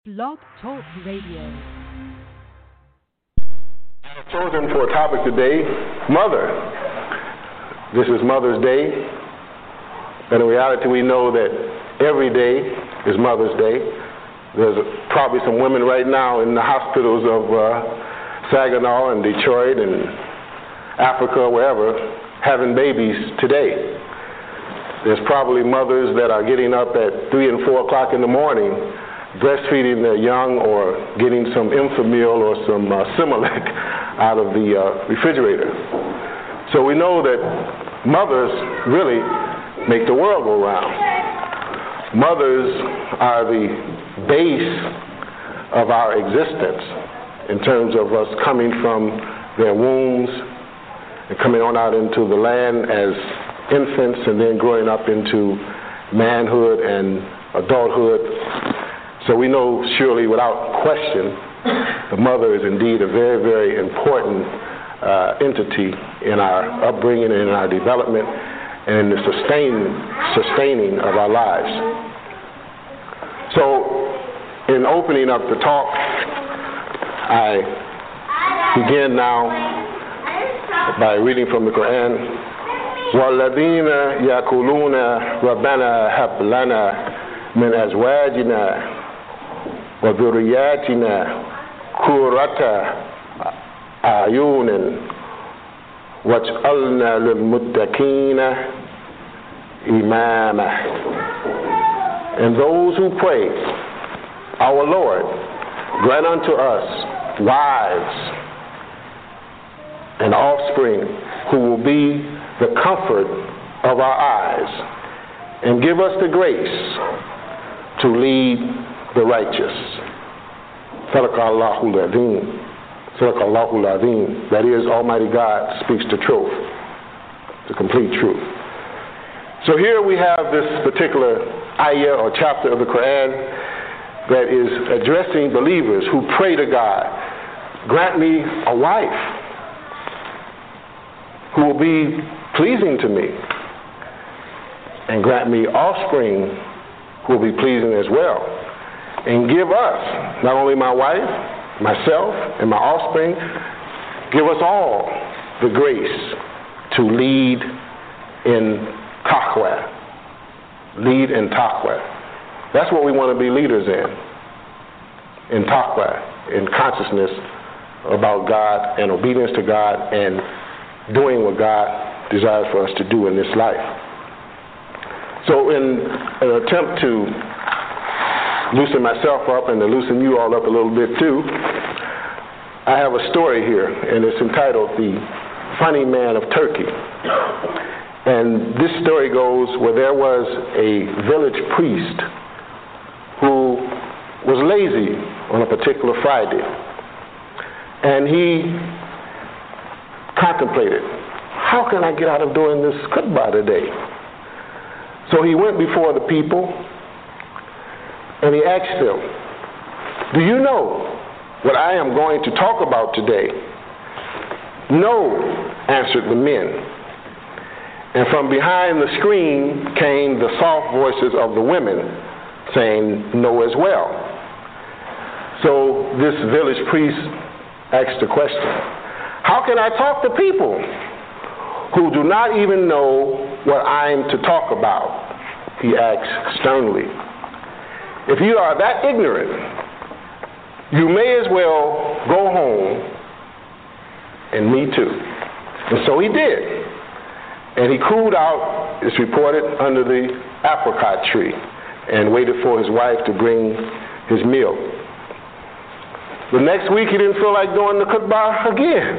Blog Talk Radio. I've chosen for a topic today, Mother. This is Mother's Day. And in reality, we know that every day is Mother's Day. There's probably some women right now in the hospitals of Saginaw and Detroit and Africa, wherever, having babies today. There's probably mothers that are getting up at 3 and 4 o'clock in the morning breastfeeding their young or getting some Enfamil or some Similac out of the refrigerator. So we know that mothers really make the world go round. Mothers are the base of our existence in terms of us coming from their wombs and coming on out into the land as infants and then growing up into manhood and adulthood. So we know surely without question the mother is indeed a very, very important entity in our upbringing and in our development and in the sustaining of our lives. So in opening up the talk, I begin now by reading from the Quran. وَالَّذِينَ يَقُولُونَ رَبَّنَا هَبْ لَنَا مِنْ أَزْوَاجِنَا وذرياتنا قرة أعين واجعلنا للمتقين إماما. And those who pray, our Lord, grant unto us wives and offspring who will be the comfort of our eyes, and give us the grace to lead the righteous. Sadaqallahul Azim. Sadaqallahul Azim. That is, Almighty God speaks the truth, the complete truth. So here we have this particular ayah or chapter of the Quran that is addressing believers who pray to God, grant me a wife who will be pleasing to me, and grant me offspring who will be pleasing as well. And give us, not only my wife, myself, and my offspring, give us all the grace to lead in taqwa. Lead in taqwa. That's what we want to be leaders in taqwa, in consciousness about God and obedience to God and doing what God desires for us to do in this life. So in an attempt to loosen myself up and to loosen you all up a little bit too, I have a story here, and it's entitled The Funny Man of Turkey. And this story goes where there was a village priest who was lazy on a particular Friday. And he contemplated, how can I get out of doing this khutbah today? So he went before the people and he asked them, do you know what I am going to talk about today? No, answered the men. And from behind the screen came the soft voices of the women saying no as well. So this village priest asked the question, how can I talk to people who do not even know what I am to talk about? He asked sternly. If you are that ignorant, you may as well go home, and me too. And so he did. And he cooled out, it's reported, under the apricot tree and waited for his wife to bring his meal. The next week he didn't feel like doing the khutbah again.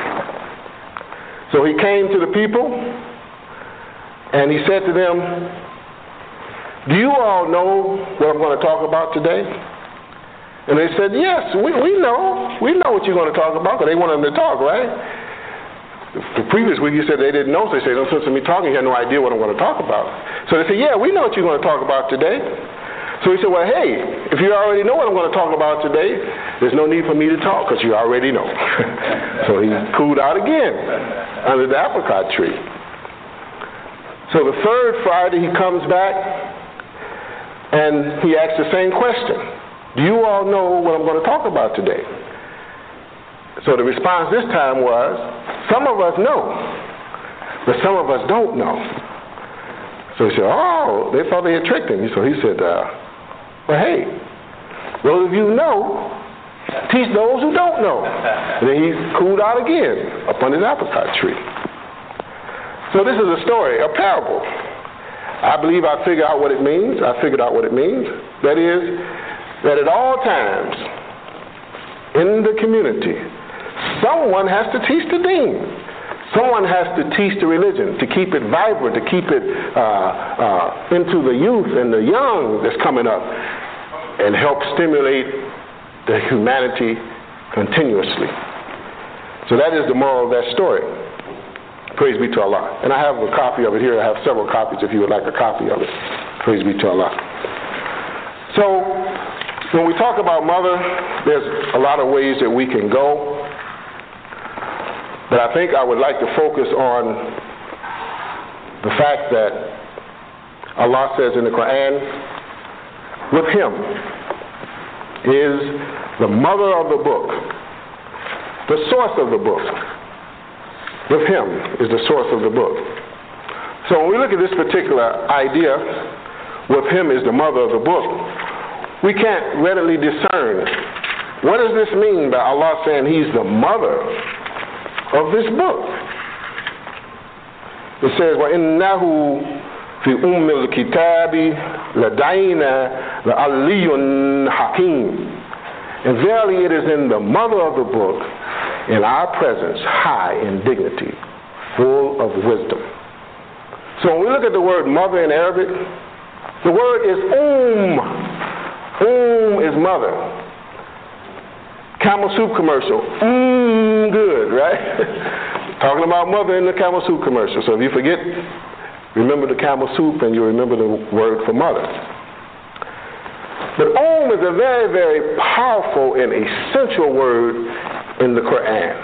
So he came to the people and he said to them, do you all know what I'm going to talk about today? And they said, yes, we know. We know what you're going to talk about, because they wanted him to talk, right? The previous week you said they didn't know, so they said, no sense in me talking, you have no idea what I'm going to talk about. So they said, yeah, we know what you're going to talk about today. So he said, well, hey, if you already know what I'm going to talk about today, there's no need for me to talk, because you already know. So he cooled out again under the apricot tree. So the third Friday he comes back, and he asks the same question. do you all know what I'm going to talk about today? So the response this time was, some of us know, but some of us don't know. So he said, oh, they thought they had tricked him. So he said, well, hey, those of you who know, teach those who don't know. And then he cooled out again up on his apricot tree. So this is a story, a parable. I believe I figured out what it means. I figured out what it means. That is, that at all times in the community, someone has to teach the deen. Someone has to teach the religion, to keep it vibrant, to keep it into the youth and the young that's coming up, and help stimulate the humanity continuously. So that is the moral of that story. Praise be to Allah. And I have a copy of it here. I have several copies if you would like a copy of it. Praise be to Allah. So when we talk about mother, there's a lot of ways that we can go. But I think I would like to focus on the fact that Allah says in the Quran, with him is the mother of the book, the source of the book. With him is the source of the book. So when we look at this particular idea, with him is the mother of the book, we can't readily discern what does this mean by Allah saying he's the mother of this book. It says, وَإِنَّهُ فِي أُمِّ الْكِتَابِ لَدَيْنَا لَعَلِيٌّ حَكِيمٌ. And verily it is in the mother of the book, in our presence, high in dignity, full of wisdom. So when we look at the word mother in Arabic, the word is is mother. Camel soup commercial, good, right? Talking about mother in the Camel soup commercial. So if you forget, remember the Camel soup and you remember the word for mother. But is a very, very powerful and essential word in the Quran.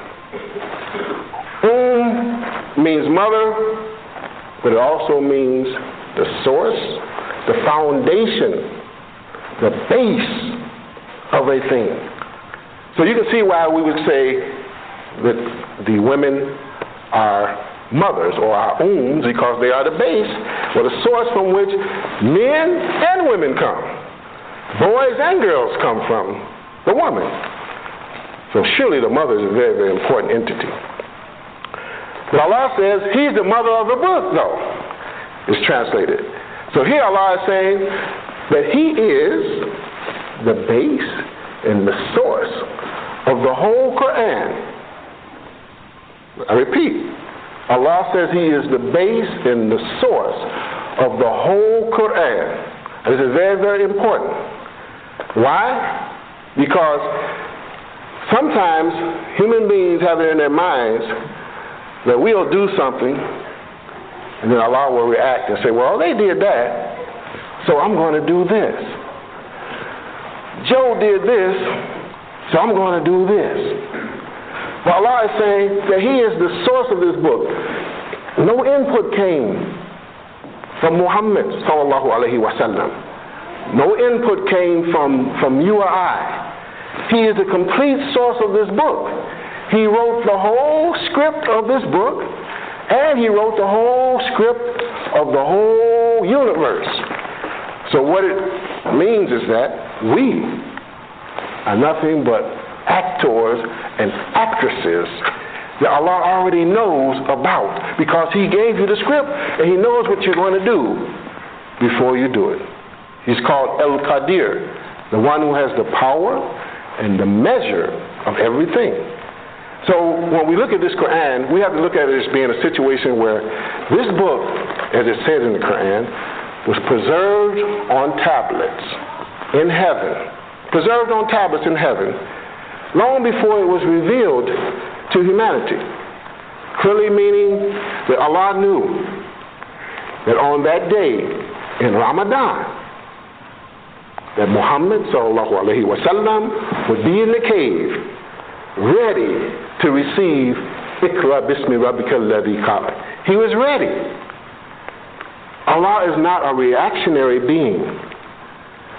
Means mother, but it also means the source, the foundation, the base of a thing. So you can see why we would say that the women are mothers or are because they are the base or the source from which men and women come. Boys and girls come from the woman. So surely the mother is a very, very important entity. But Allah says he's the mother of the book, though, is translated. So here Allah is saying that he is the base and the source of the whole Quran. I repeat, Allah says he is the base and the source of the whole Quran. This is very, very important. Why? Because sometimes human beings have it in their minds that we'll do something and then Allah will react and say, well, they did that, so I'm going to do this. Joe did this, so I'm going to do this. But Allah is saying that he is the source of this book. No input came from Muhammad sallallahu alaihi wasallam. No input came from you or I. He is the complete source of this book. He wrote the whole script of this book, and he wrote the whole script of the whole universe. So what it means is that we are nothing but actors and actresses that Allah already knows about, because he gave you the script and he knows what you're going to do before you do it. He's called El-Qadir, the one who has the power and the measure of everything. So when we look at this Quran, we have to look at it as being a situation where this book, as it says in the Quran, was preserved on tablets in heaven. Preserved on tablets in heaven long before it was revealed to humanity. Clearly meaning that Allah knew that on that day in Ramadan, that Muhammad sallallahu alaihi wasallam would be in the cave, ready to receive Iqra bismi rabbika alladhi khalaq. He was ready. Allah is not a reactionary being.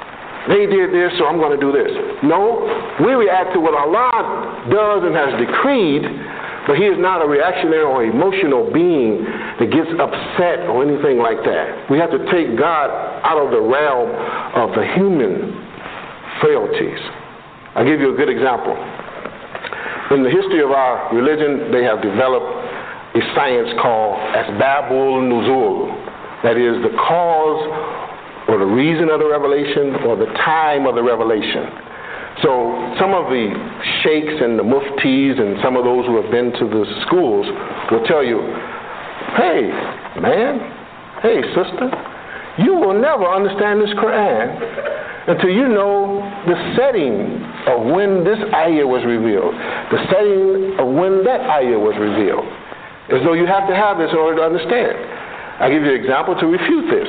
They did this, so I'm going to do this. No, we react to what Allah does and has decreed, but He is not a reactionary or emotional being that gets upset or anything like that. We have to take God out of the realm of the human frailties. I'll give you a good example. In the history of our religion, they have developed a science called Asbabul Nuzul. That is the cause or the reason of the revelation or the time of the revelation. So some of the sheikhs and the muftis and some of those who have been to the schools will tell you, hey, man, hey, sister, you will never understand this Quran until you know the setting of when this ayah was revealed, the setting of when that ayah was revealed. As though you have to have this in order to understand. I'll give you an example to refute this.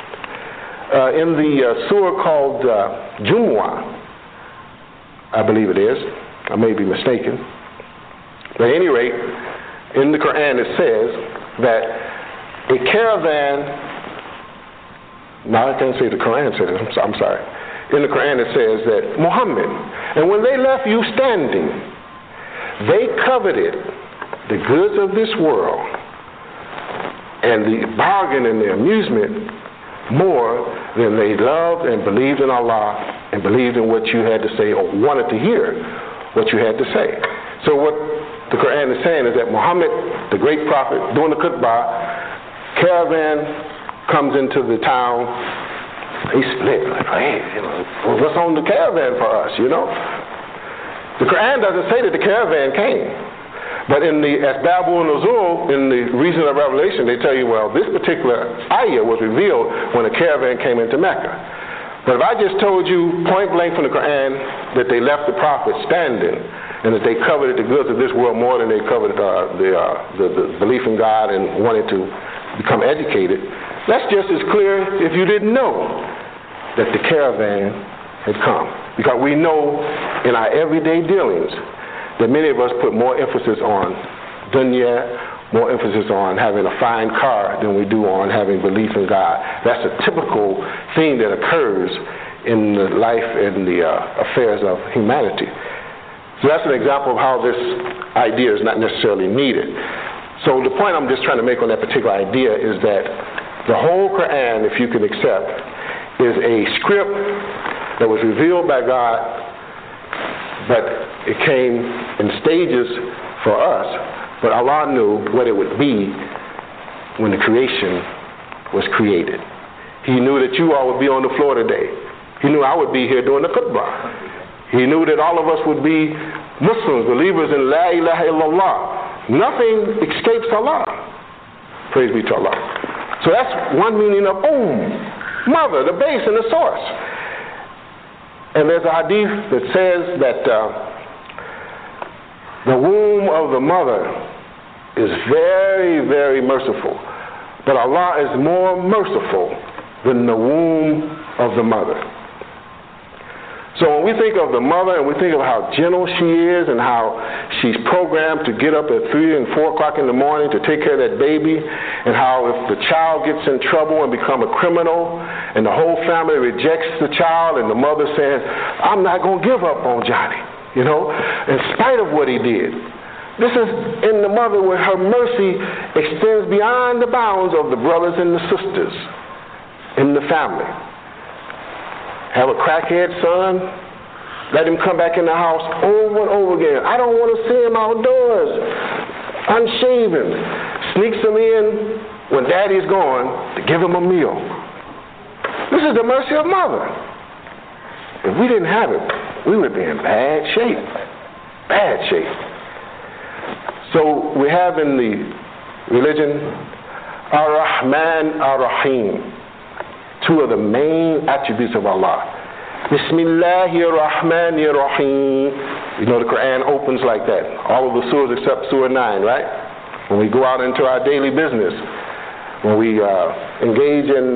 In the surah called Jumu'ah, I believe it is, I may be mistaken. But at any rate, in the Quran it says that a caravan, no, I can't say the Quran said it, I'm sorry. In the Quran it says that Muhammad, and when they left you standing, they coveted the goods of this world and the bargain and the amusement more than they loved and believed in Allah and believed in what you had to say or wanted to hear what you had to say. So what the Quran is saying is that Muhammad, the great prophet, doing the khutbah, caravan comes into the town. He split, like, hey, well, what's on the caravan for us, The Quran doesn't say that the caravan came. But in the Asbabul Nuzul, in the reason of revelation, they tell you, well, this particular ayah was revealed when a caravan came into Mecca. But if I just told you point blank from the Quran that they left the prophet standing and that they coveted the goods of this world more than they coveted the belief in God and wanted to become educated, that's just as clear if you didn't know that the caravan had come. Because we know in our everyday dealings that many of us put more emphasis on dunya, more emphasis on having a fine car than we do on having belief in God. That's a typical thing that occurs in the life and the affairs of humanity. So that's an example of how this idea is not necessarily needed. So the point I'm just trying to make on that particular idea is that the whole Quran, if you can accept, is a script that was revealed by God, but it came in stages for us, but Allah knew what it would be when the creation was created. He knew that you all would be on the floor today. He knew I would be here doing the khutbah. He knew that all of us would be Muslims, believers in La ilaha illallah. Nothing escapes Allah. Praise be to Allah. So that's one meaning of mother, the base and the source. And there's a hadith that says that the womb of the mother is very, very merciful. But Allah is more merciful than the womb of the mother. So when we think of the mother and we think of how gentle she is and how she's programmed to get up at 3 and 4 o'clock in the morning to take care of that baby, and how if the child gets in trouble and become a criminal and the whole family rejects the child and the mother says, I'm not going to give up on Johnny, in spite of what he did. This is in the mother where her mercy extends beyond the bounds of the brothers and the sisters in the family. Have a crackhead son, let him come back in the house over and over again. I don't want to see him outdoors, unshaven. Sneaks him in when daddy's gone to give him a meal. This is the mercy of mother. If we didn't have it, we would be in bad shape. Bad shape. So we have in the religion Ar-Rahman, Ar-Rahim. Two of the main attributes of Allah. Bismillahir-Rahmanir-Rahim. The Quran opens like that. All of the surahs except Surah 9, right? When we go out into our daily business, when we engage in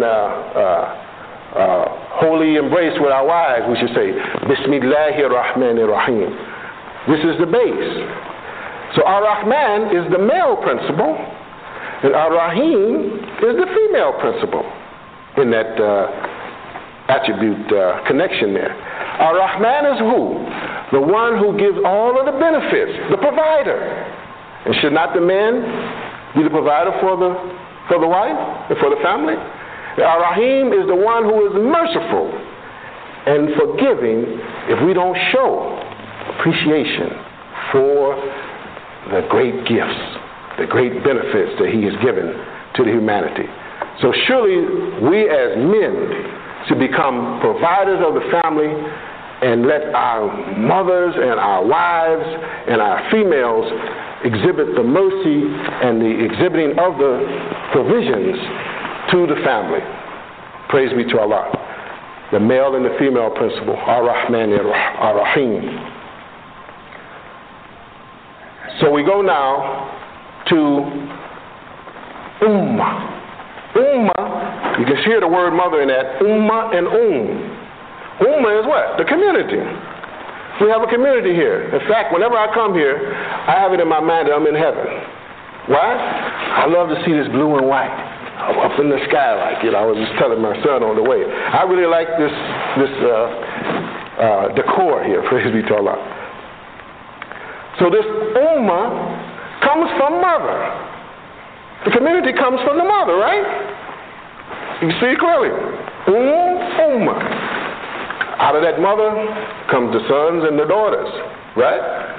holy embrace with our wives, we should say, Bismillahir-Rahmanir-Rahim. This is the base. So Ar-Rahman is the male principle, and Ar-Rahim is the female principle in that attribute connection there. Ar-Rahman is who? The one who gives all of the benefits, the provider. And should not the man be the provider for the wife and for the family? Ar-Rahim is the one who is merciful and forgiving if we don't show appreciation for the great gifts, the great benefits that he has given to the humanity. So surely we as men should become providers of the family and let our mothers and our wives and our females exhibit the mercy and the exhibiting of the provisions to the family. Praise be to Allah. The male and the female principle, Ar-Rahman Ar-Rahim. So we go now to Ummah. Ummah, you can hear the word mother in that, Ummah and Ummah is what? The community. We have a community here. In fact, whenever I come here, I have it in my mind that I'm in heaven. Why? I love to see this blue and white up in the sky, like, I was just telling my son on the way. I really like this decor here, praise be to Allah. So this Ummah comes from mother. The community comes from the mother, right? You see it clearly. Ummah. Out of that mother comes the sons and the daughters, right?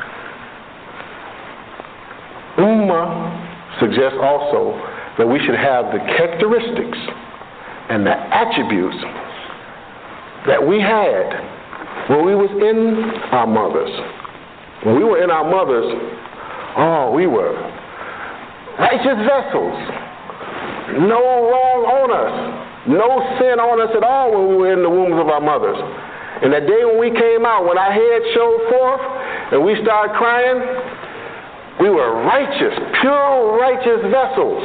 Ummah suggests also that we should have the characteristics and the attributes that we had when we was in our mothers. When we were in our mothers, we were righteous vessels. No wrong on us. No sin on us at all when we were in the wombs of our mothers. And that day when we came out, when our head showed forth and we started crying, we were righteous, pure righteous vessels.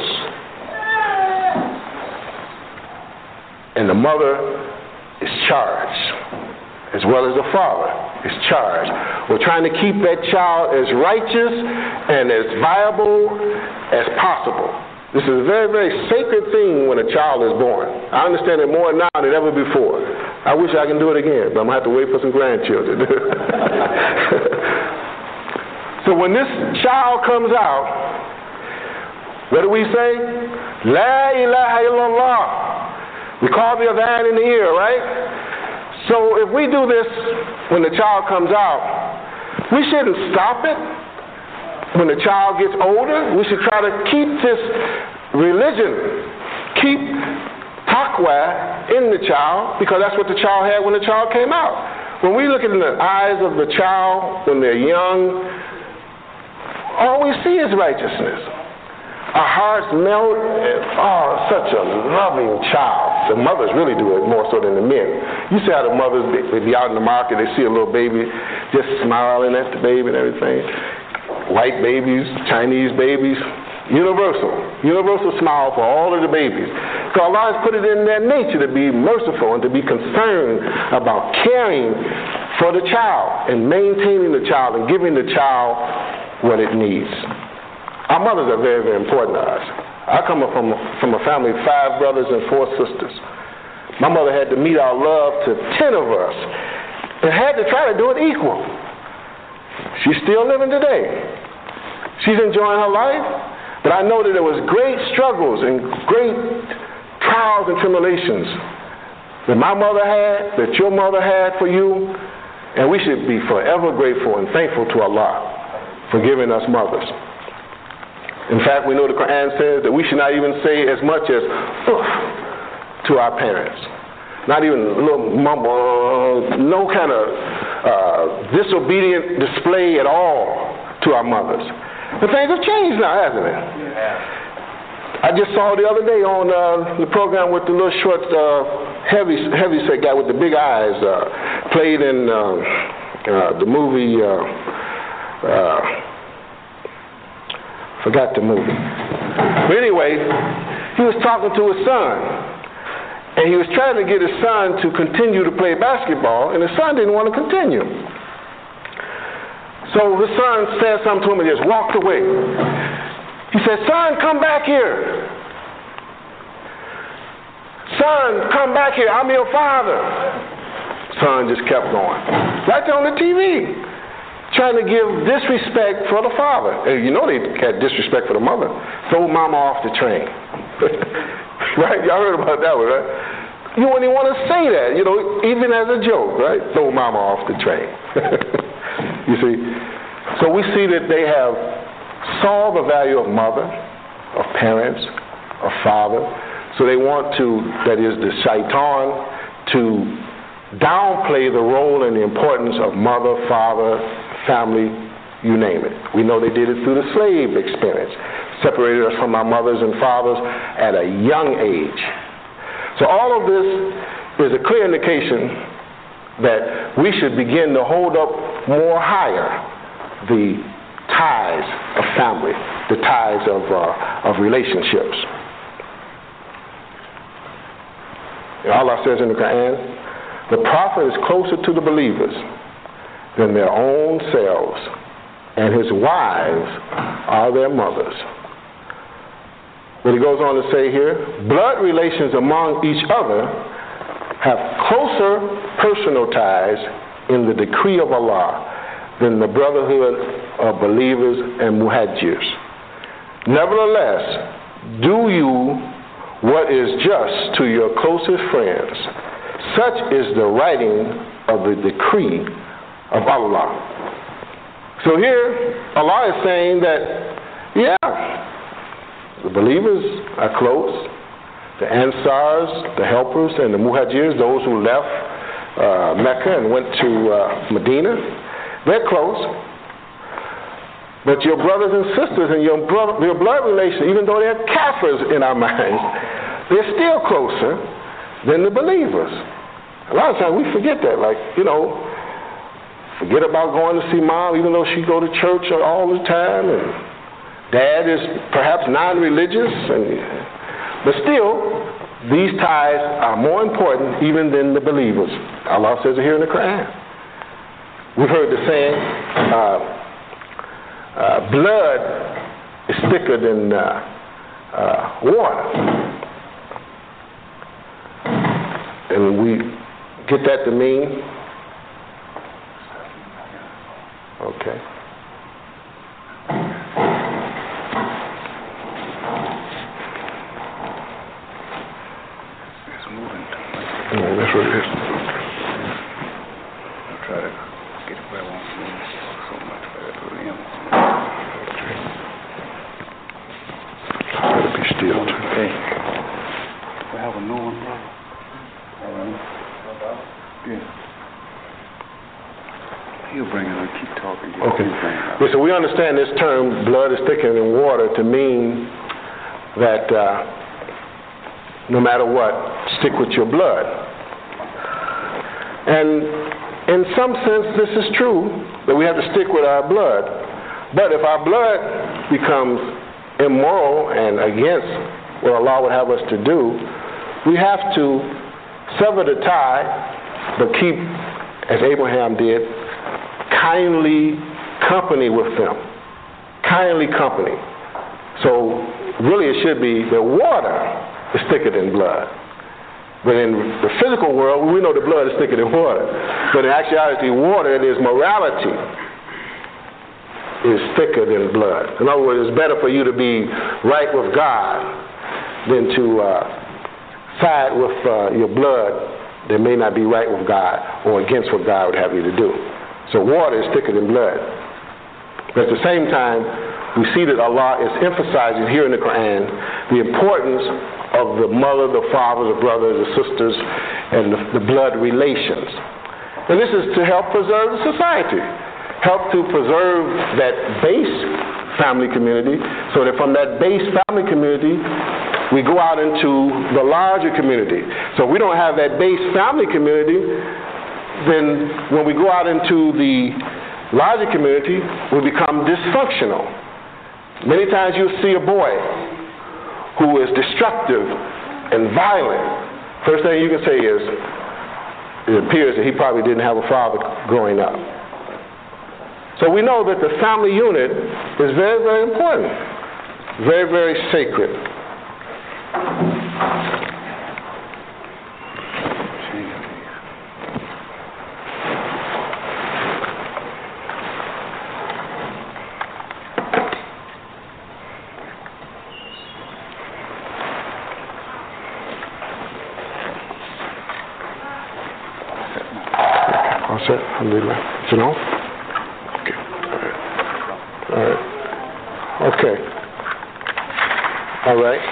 And the mother is charged, as well as the father is charged. We're trying to keep that child as righteous and as viable as possible. This is a very, very sacred thing when a child is born. I understand it more now than ever before. I wish I can do it again, but I'm going to have to wait for some grandchildren. So when this child comes out, what do we say? La ilaha illallah. We call the adhan in the ear, right? So if we do this when the child comes out, we shouldn't stop it. When the child gets older, we should try to keep this religion, keep taqwa in the child, because that's what the child had when the child came out. When we look in the eyes of the child when they're young, all we see is righteousness. Our hearts melt, and such a loving child. The mothers really do it more so than the men. You see how the mothers, they be out in the market, they see a little baby just smiling at the baby and everything. White babies, Chinese babies, universal smile for all of the babies. So Allah has put it in their nature to be merciful and to be concerned about caring for the child and maintaining the child and giving the child what it needs. Our mothers are very, very important to us. I come from a family of 5 brothers and 4 sisters. My mother had to meet our love to 10 of us and had to try to do it equal. She's still living today. She's enjoying her life, but I know that there was great struggles and great trials and tribulations that my mother had, that your mother had for you, and we should be forever grateful and thankful to Allah for giving us mothers. In fact, we know the Quran says that we should not even say as much as "oof" to our parents. Not even a little mumble, no kind of disobedient display at all to our mothers. But things have changed now, hasn't it? Yeah. I just saw the other day on the program with the little short, heavy-set guy with the big eyes, played in the movie, forgot the movie. But anyway, he was talking to his son. And he was trying to get his son to continue to play basketball, and his son didn't want to continue. So his son said something to him and just walked away. He said, "Son, come back here. son, come back here, I'm your father. Son just kept going. Right there on the TV, trying to give disrespect for the father. And you know they had disrespect for the mother. Throw mama off the train. Right? Y'all heard about that one, right? You wouldn't even want to say that, you know, even as a joke, right? Throw mama off the train. You see? So we see that they have saw the value of mother, of parents, of father. So they want to, that is the shaitan, to downplay the role and the importance of mother, father, family, you name it. We know they did it through the slave experience. Separated us from our mothers and fathers at a young age. So all of this is a clear indication that we should begin to hold up more higher the ties of family, the ties of relationships. Allah says in the Quran, the prophet is closer to the believers than their own selves, and his wives are their mothers. But he goes on to say here, blood relations among each other have closer personal ties in the decree of Allah than the brotherhood of believers and muhajirs. Nevertheless, do you what is just to your closest friends. Such is the writing of the decree of Allah. So here, Allah is saying that, the believers are close. The Ansars, the helpers, and the Muhajirs, those who left Mecca and went to Medina, they're close. But your brothers and sisters and your blood relations, even though they're kafirs in our minds, they're still closer than the believers. A lot of times we forget that. Like, forget about going to see mom, even though she go to church all the time, and dad is perhaps non-religious, but still, these ties are more important even than the believers. Allah says it here in the Quran. We've heard the saying, blood is thicker than water. And we get that to mean, okay. It's moving. Yeah, that's what it is. I'll try to get it where I won't move so much better for him. Better be still. Okay. We have a new one, brother. Yeah. He'll bring it up. Keep talking. Okay. Yeah, so we understand this term, blood is thicker than water, to mean that no matter what, stick with your blood. And in some sense, this is true, that we have to stick with our blood. But if our blood becomes immoral and against what Allah would have us to do, we have to sever the tie, but keep, as Abraham did, kindly company with them. Kindly company. So really it should be that water is thicker than blood. But in the physical world, we know the blood is thicker than water. But in actuality, water, that is morality, is thicker than blood. In other words, it's better for you to be right with God than to side with your blood that may not be right with God or against what God would have you to do. So water is thicker than blood. But at the same time, we see that Allah is emphasizing here in the Quran the importance of the mother, the father, the brothers, the sisters, and the blood relations. And this is to help preserve the society, help to preserve that base family community, so that from that base family community, we go out into the larger community. So if we don't have that base family community, then when we go out into the larger community, we become dysfunctional. Many times you'll see a boy who is destructive and violent. First thing you can say is, it appears that he probably didn't have a father growing up. So we know that the family unit is very, very important, very, very sacred. Alhamdulillah. You know? Okay. All right. Okay. All right.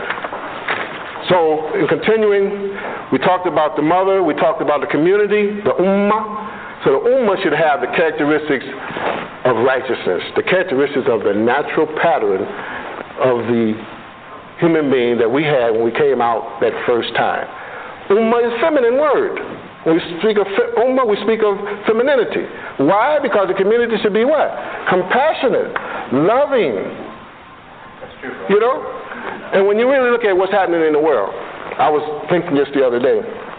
So, in continuing, we talked about the mother, we talked about the community, the ummah. So the ummah should have the characteristics of righteousness, the characteristics of the natural pattern of the human being that we had when we came out that first time. Ummah is a feminine word. When we speak of ummah, we speak of femininity. Why? Because the community should be what? Compassionate, loving. That's true, bro. You know? And when you really look at what's happening in the world, I was thinking just the other day,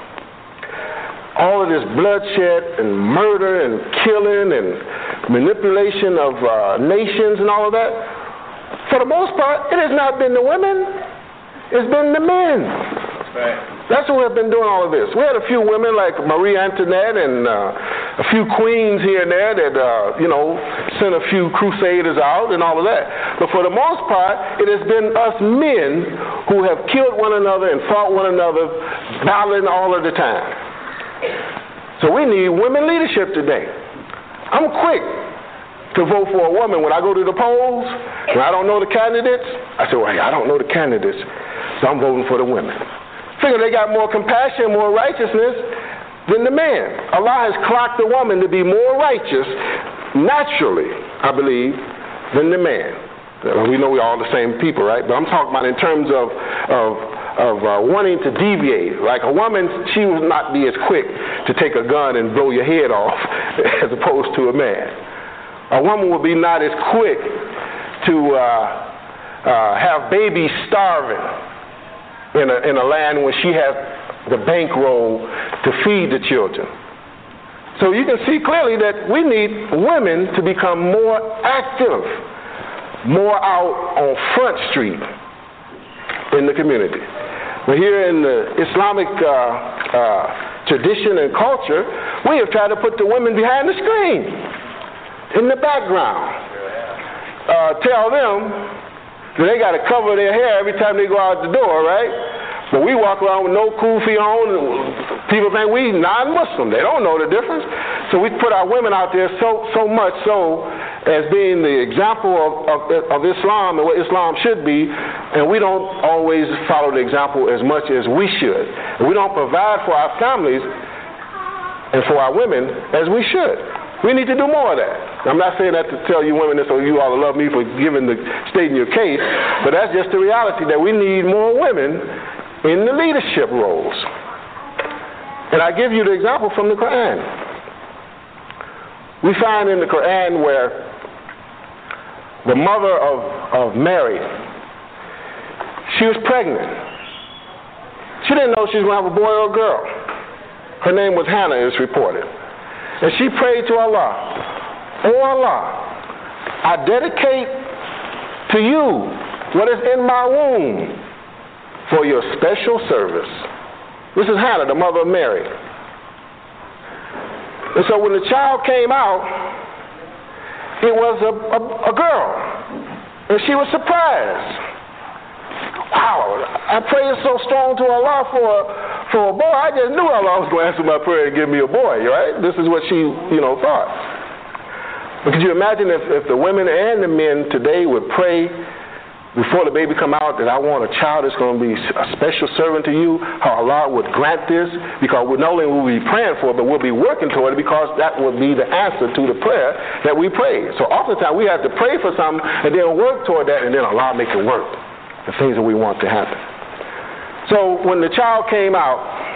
all of this bloodshed and murder and killing and manipulation of nations and all of that, for the most part, it has not been the women, it's been the men. Right. That's who have been doing all of this. We had a few women like Marie Antoinette and a few queens here and there that, sent a few crusaders out and all of that. But for the most part, it has been us men who have killed one another and fought one another, battling all of the time. So we need women leadership today. I'm quick to vote for a woman. When I go to the polls, when I don't know the candidates, I say, well, hey, I don't know the candidates, so I'm voting for the women. Figure they got more compassion, more righteousness than the man. Allah has clocked the woman to be more righteous naturally, I believe, than the man. We know we're all the same people, right? But I'm talking about in terms of wanting to deviate. Like a woman, she will not be as quick to take a gun and blow your head off as opposed to a man. A woman will be not as quick to have babies starving in a land when she has the bankroll to feed the children. So you can see clearly that we need women to become more active, more out on Front Street in the community. But here in the Islamic tradition and culture, we have tried to put the women behind the screen, in the background. Tell them that they got to cover their hair every time they go out the door, right? But we walk around with no kufi on. People think we non-Muslim. They don't know the difference. So we put our women out there so much so as being the example of Islam and what Islam should be, and we don't always follow the example as much as we should. And we don't provide for our families and for our women as we should. We need to do more of that. I'm not saying that to tell you women this so you all love me for stating your case, but that's just the reality that we need more women in the leadership roles. And I give you the example from the Quran. We find in the Quran where the mother of Mary, she was pregnant. She didn't know she was going to have a boy or a girl. Her name was Hannah, it's reported. And she prayed to Allah, "Oh Allah, I dedicate to you what is in my womb for your special service." This is Hannah, the mother of Mary. And so when the child came out, it was a girl. And she was surprised. Wow, I prayed so strong to Allah for a boy. I just knew Allah was going to answer my prayer and give me a boy, right? This is what she, thought. But could you imagine if the women and the men today would pray before the baby come out that I want a child that's going to be a special servant to you, how Allah would grant this, because not only will we be praying for it, but we'll be working toward it because that will be the answer to the prayer that we pray. So oftentimes we have to pray for something and then work toward that and then Allah make it work, the things that we want to happen. So when the child came out,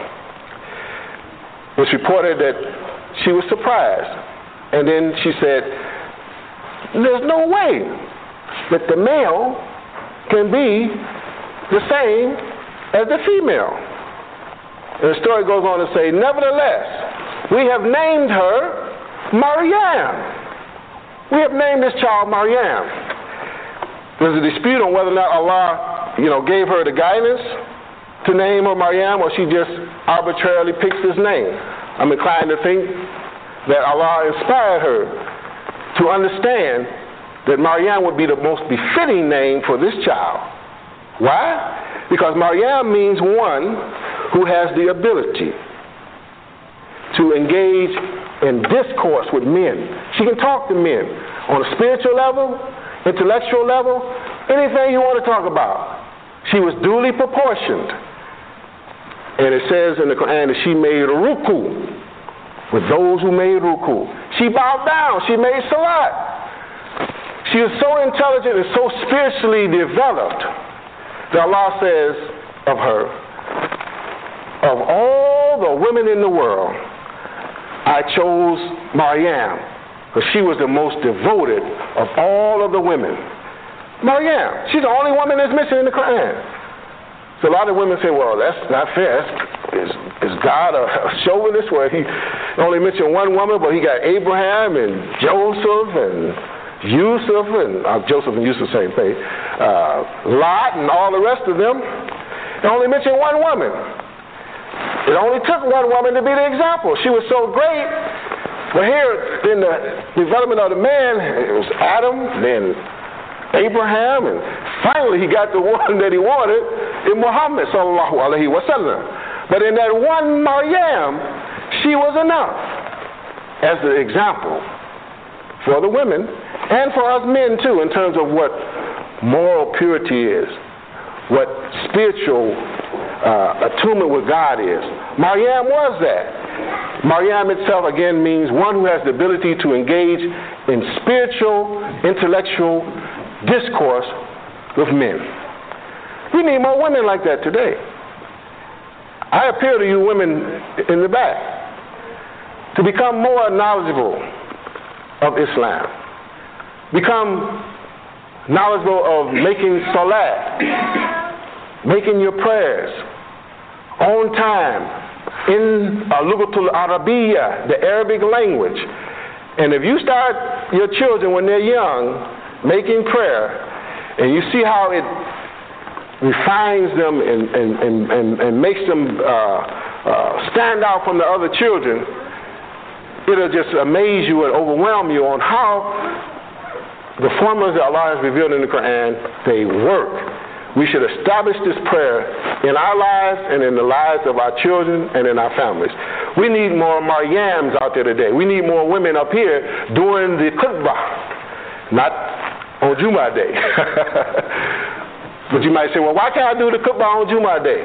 it's reported that she was surprised. And then she said, there's no way that the male can be the same as the female. And the story goes on to say, nevertheless, we have named her Maryam. We have named this child Maryam. There's a dispute on whether or not Allah, gave her the guidance to name her Maryam, or she just arbitrarily picks this name. I'm inclined to think that Allah inspired her to understand that Maryam would be the most befitting name for this child. Why? Because Maryam means one who has the ability to engage in discourse with men. She can talk to men on a spiritual level, intellectual level, anything you want to talk about. She was duly proportioned. And it says in the Quran that she made ruku with those who made ruku. She bowed down. She made salat. She was so intelligent and so spiritually developed that Allah says of her, of all the women in the world, I chose Maryam, because she was the most devoted of all of the women. Maryam, she's the only woman that's mentioned in the Quran. So a lot of women say, well, that's not fair. Is God a chauvinist where he only mentioned one woman, but he got Abraham and Joseph and Yusuf and Joseph and Yusuf, same thing. Lot and all the rest of them. They only mentioned one woman. It only took one woman to be the example. She was so great. But here in the development of the man, it was Adam, then Abraham, and finally he got the one that he wanted in Muhammad sallallahu alaihi wasallam. But in that one Maryam, she was enough as the example for the women and for us men too, in terms of what moral purity is, what spiritual attunement with God is. Maryam was that. Maryam itself again means one who has the ability to engage in spiritual, intellectual discourse with men. We need more women like that today. I appeal to you women in the back to become more knowledgeable of Islam. Become knowledgeable of making salat, making your prayers on time in Lughatul Arabiya, the Arabic language. And if you start your children when they're young making prayer, and you see how it refines them and makes them stand out from the other children, it'll just amaze you and overwhelm you on how the formulas that Allah has revealed in the Quran, they work. We should establish this prayer in our lives and in the lives of our children and in our families. We need more Maryams out there today. We need more women up here doing the khutbah, not on Jummah Day. But you might say, well, why can't I do the khutbah on Jummah Day?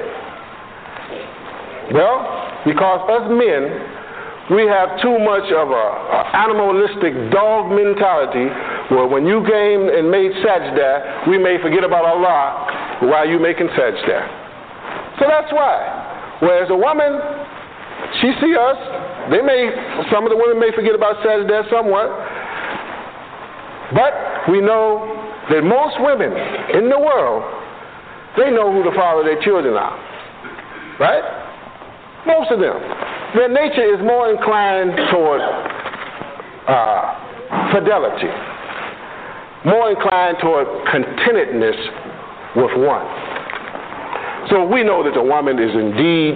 Well, because us men, we have too much of an animalistic dog mentality where when you came and made sajda, we may forget about Allah while you making sajda. So that's why. Whereas a woman, she see us, some of the women may forget about sajda somewhat, but we know that most women in the world, they know who the father of their children are. Right? Most of them. Their nature is more inclined toward fidelity, more inclined toward contentedness with one. So we know that the woman is indeed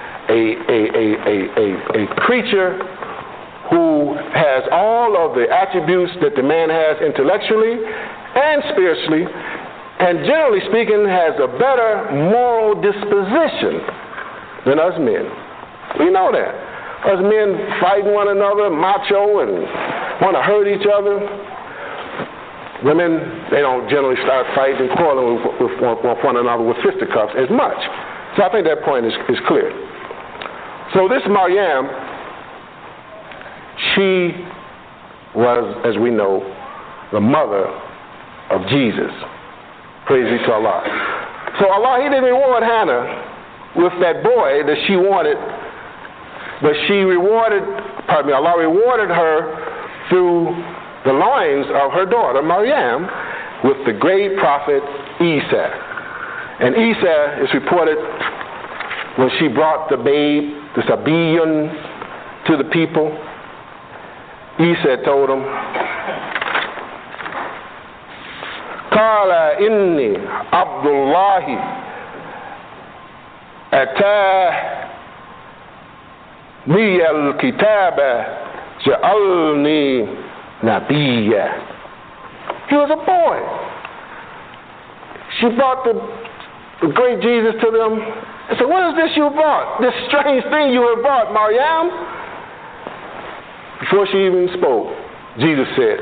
a creature who has all of the attributes that the man has intellectually and spiritually, and generally speaking has a better moral disposition than us men. We know that. Us men fighting one another, macho, and want to hurt each other. Women, they don't generally start fighting and quarreling with one another with fisticuffs as much. So I think that point is clear. So this Maryam, she was, as we know, the mother of Jesus. Praise be to Allah. So Allah, He didn't reward Hannah with that boy that she wanted, but Allah rewarded her through the loins of her daughter, Maryam, with the great prophet Isa. And Isa is reported when she brought the babe, the Sabiyun, to the people. Isa told them, Qala inni Abdullahi atani al-kitaba ja'alni nabiyya. He was a boy. She brought the great Jesus to them and said, what is this you brought? This strange thing you have brought, Maryam? before she even spoke, Jesus said,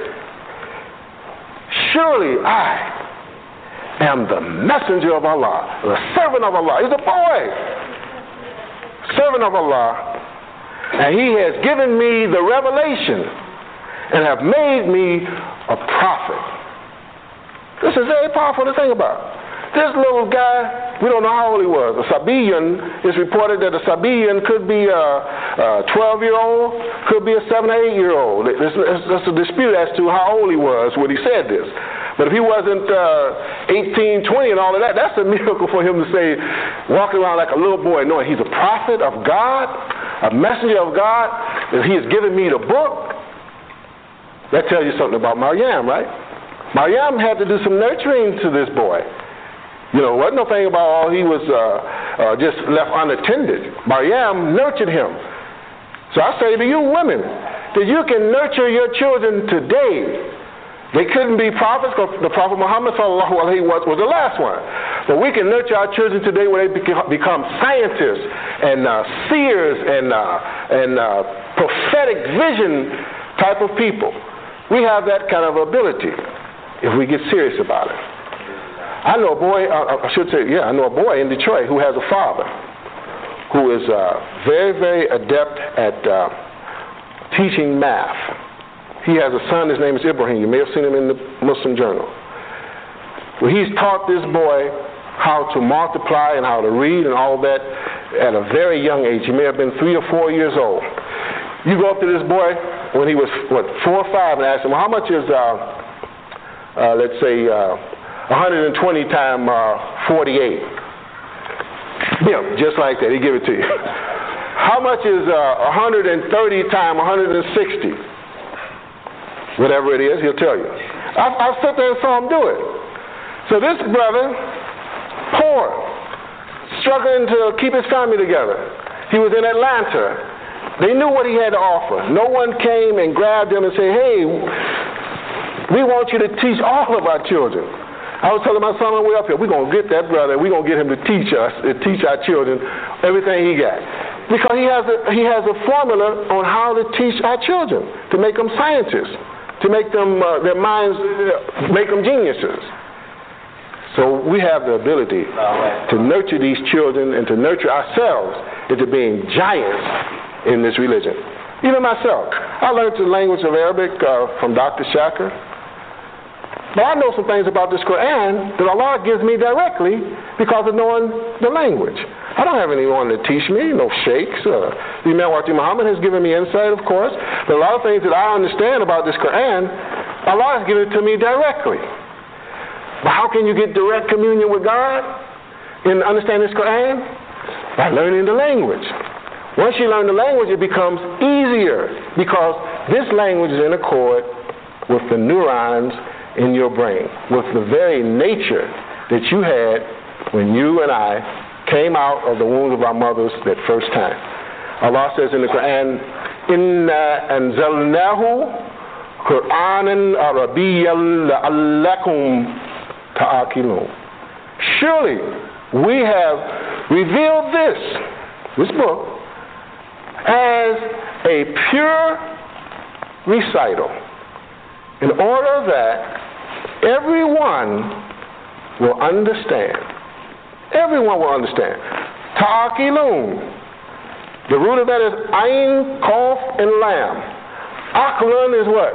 surely I am the messenger of Allah, the servant of Allah. He's a boy. Servant of Allah. And he has given me the revelation and have made me a prophet. This is very powerful to think about. This little guy, we don't know how old he was. A Sabiyan, it's reported that a Sabiyan could be a 12-year-old, could be a 7 or 8-year-old. There's a dispute as to how old he was when he said this. But if he wasn't 18, 20 and all of that, that's a miracle for him to say, walking around like a little boy, knowing he's a prophet of God, a messenger of God, and he has given me the book. That tells you something about Maryam, right? Maryam had to do some nurturing to this boy. You know, wasn't no thing about, he was just left unattended. Maryam nurtured him. So I say to you women, that you can nurture your children today. They couldn't be prophets because the Prophet Muhammad sallallahu alaihi wasallam was the last one. But we can nurture our children today where they become scientists and seers and prophetic vision type of people. We have that kind of ability if we get serious about it. I know a boy, I know a boy in Detroit who has a father who is very, very adept at teaching math. He has a son, his name is Ibrahim. You may have seen him in the Muslim Journal. Well, he's taught this boy how to multiply and how to read and all that at a very young age. He may have been 3 or 4 years old. You go up to this boy when he was, 4 or 5 and ask him, well, how much is, let's say, 120 times 48? Yeah, just like that. He give it to you. How much is 130 times 160? Whatever it is, he'll tell you. I've sat there and saw him do it. So this brother, poor, struggling to keep his family together. He was in Atlanta. They knew what he had to offer. No one came and grabbed him and said, hey, we want you to teach all of our children. I was telling my son on the way up here, we're going to get that brother, we're going to get him to teach us, to teach our children everything he got. Because he has a formula on how to teach our children, to make them scientists, to make them, their minds, make them geniuses. So we have the ability to nurture these children and to nurture ourselves into being giants in this religion. Even myself, I learned the language of Arabic from Dr. Shaka. But I know some things about this Quran that Allah gives me directly because of knowing the language. I don't have anyone to teach me, no sheikhs. The Imam Wati Muhammad has given me insight, of course. But a lot of things that I understand about this Quran, Allah has given it to me directly. But how can you get direct communion with God and understand this Quran? By learning the language. Once you learn the language, it becomes easier because this language is in accord with the neurons in your brain, with the very nature that you had when you and I came out of the wombs of our mothers that first time. Allah says in the Quran, Inna anzalnahu Qur'anan Arabiyyan la'allakum ta'akilun. Surely we have revealed this book, as a pure recital in order that everyone will understand. Everyone will understand. Ta'akilun. The root of that is ayn, qaf, and lam. Aqlun is what?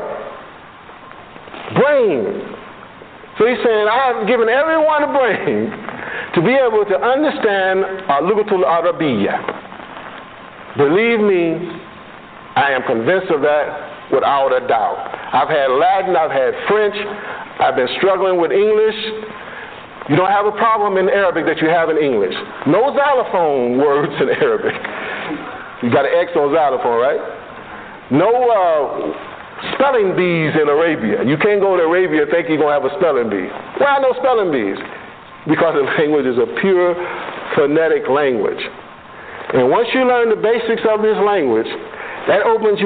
Brain. So he's saying, I have given everyone a brain to be able to understand Lugatul Arabiyyah. Believe me, I am convinced of that without a doubt. I've had Latin, I've had French, I've been struggling with English. You don't have a problem in Arabic that you have in English. No xylophone words in Arabic. You got an X on xylophone, right? No spelling bees in Arabia. You can't go to Arabia and think you're going to have a spelling bee. Why no spelling bees? Because the language is a pure phonetic language. And once you learn the basics of this language, that opens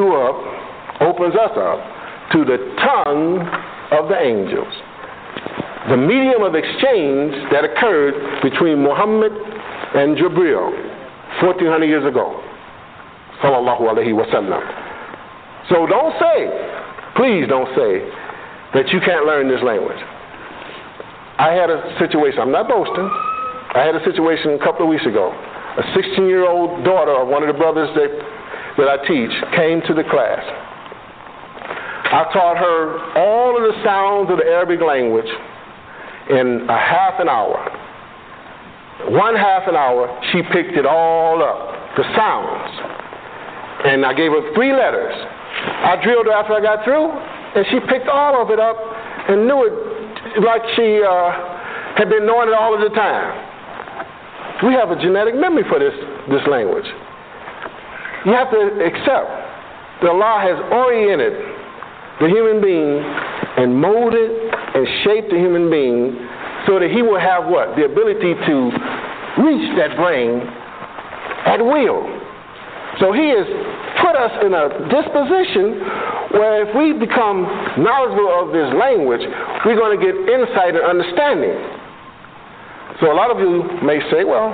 us up to the tongue of the angels. The medium of exchange that occurred between Muhammad and Jibril 1400 years ago. Sallallahu alaihi wasallam. So don't say, please don't say, that you can't learn this language. I had a situation, I'm not boasting, I had a situation a couple of weeks ago. A 16-year-old daughter of one of the brothers that I teach came to the class. I taught her all of the sounds of the Arabic language in a half an hour. One half an hour, she picked it all up, the sounds. And I gave her 3 letters. I drilled her after I got through, and she picked all of it up and knew it like she had been knowing it all of the time. We have a genetic memory for this language. You have to accept that Allah has oriented the human being and molded and shaped the human being so that he will have what? The ability to reach that brain at will. So he has put us in a disposition where if we become knowledgeable of this language, we're going to get insight and understanding. So a lot of you may say, well,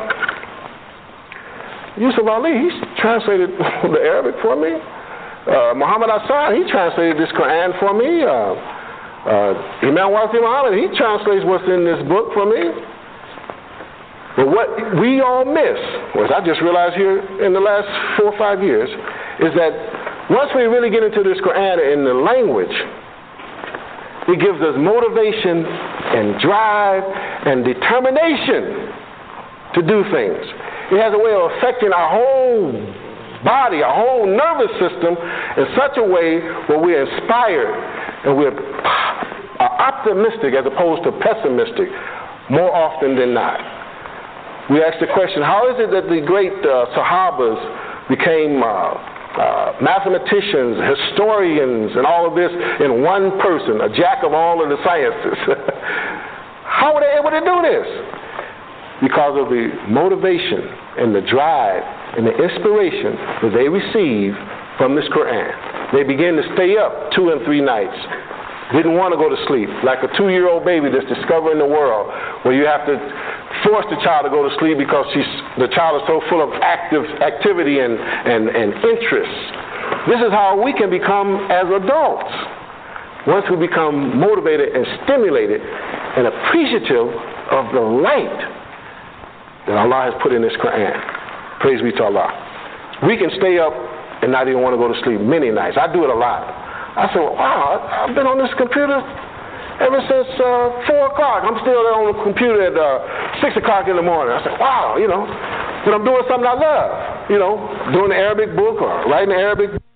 Yusuf Ali, he's translated the Arabic for me. Muhammad Hassan, he translated this Quran for me. Imam Wasi Muhammad, he translates what's in this book for me. But what we all miss, which I just realized here in the last 4 or 5 years, is that once we really get into this Quran in the language, it gives us motivation and drive and determination to do things. It has a way of affecting our whole body, our whole nervous system in such a way where we're inspired and we're optimistic as opposed to pessimistic more often than not. We ask the question, how is it that the great Sahabas became mathematicians, historians, and all of this in one person, a jack of all of the sciences? How were they able to do this? Because of the motivation and the drive and the inspiration that they receive from this Quran. They begin to stay up 2 and 3 nights. Didn't want to go to sleep, like a 2-year-old baby that's discovering the world, where you have to force the child to go to sleep because the child is so full of activity and interest. This is how we can become as adults. Once we become motivated and stimulated and appreciative of the light that Allah has put in this Quran. Praise be to Allah. We can stay up and not even want to go to sleep many nights. I do it a lot. I said, wow, I've been on this computer ever since 4 o'clock. I'm still there on the computer at 6 o'clock in the morning. I said, wow, but I'm doing something I love, doing the Arabic book or writing the Arabic book.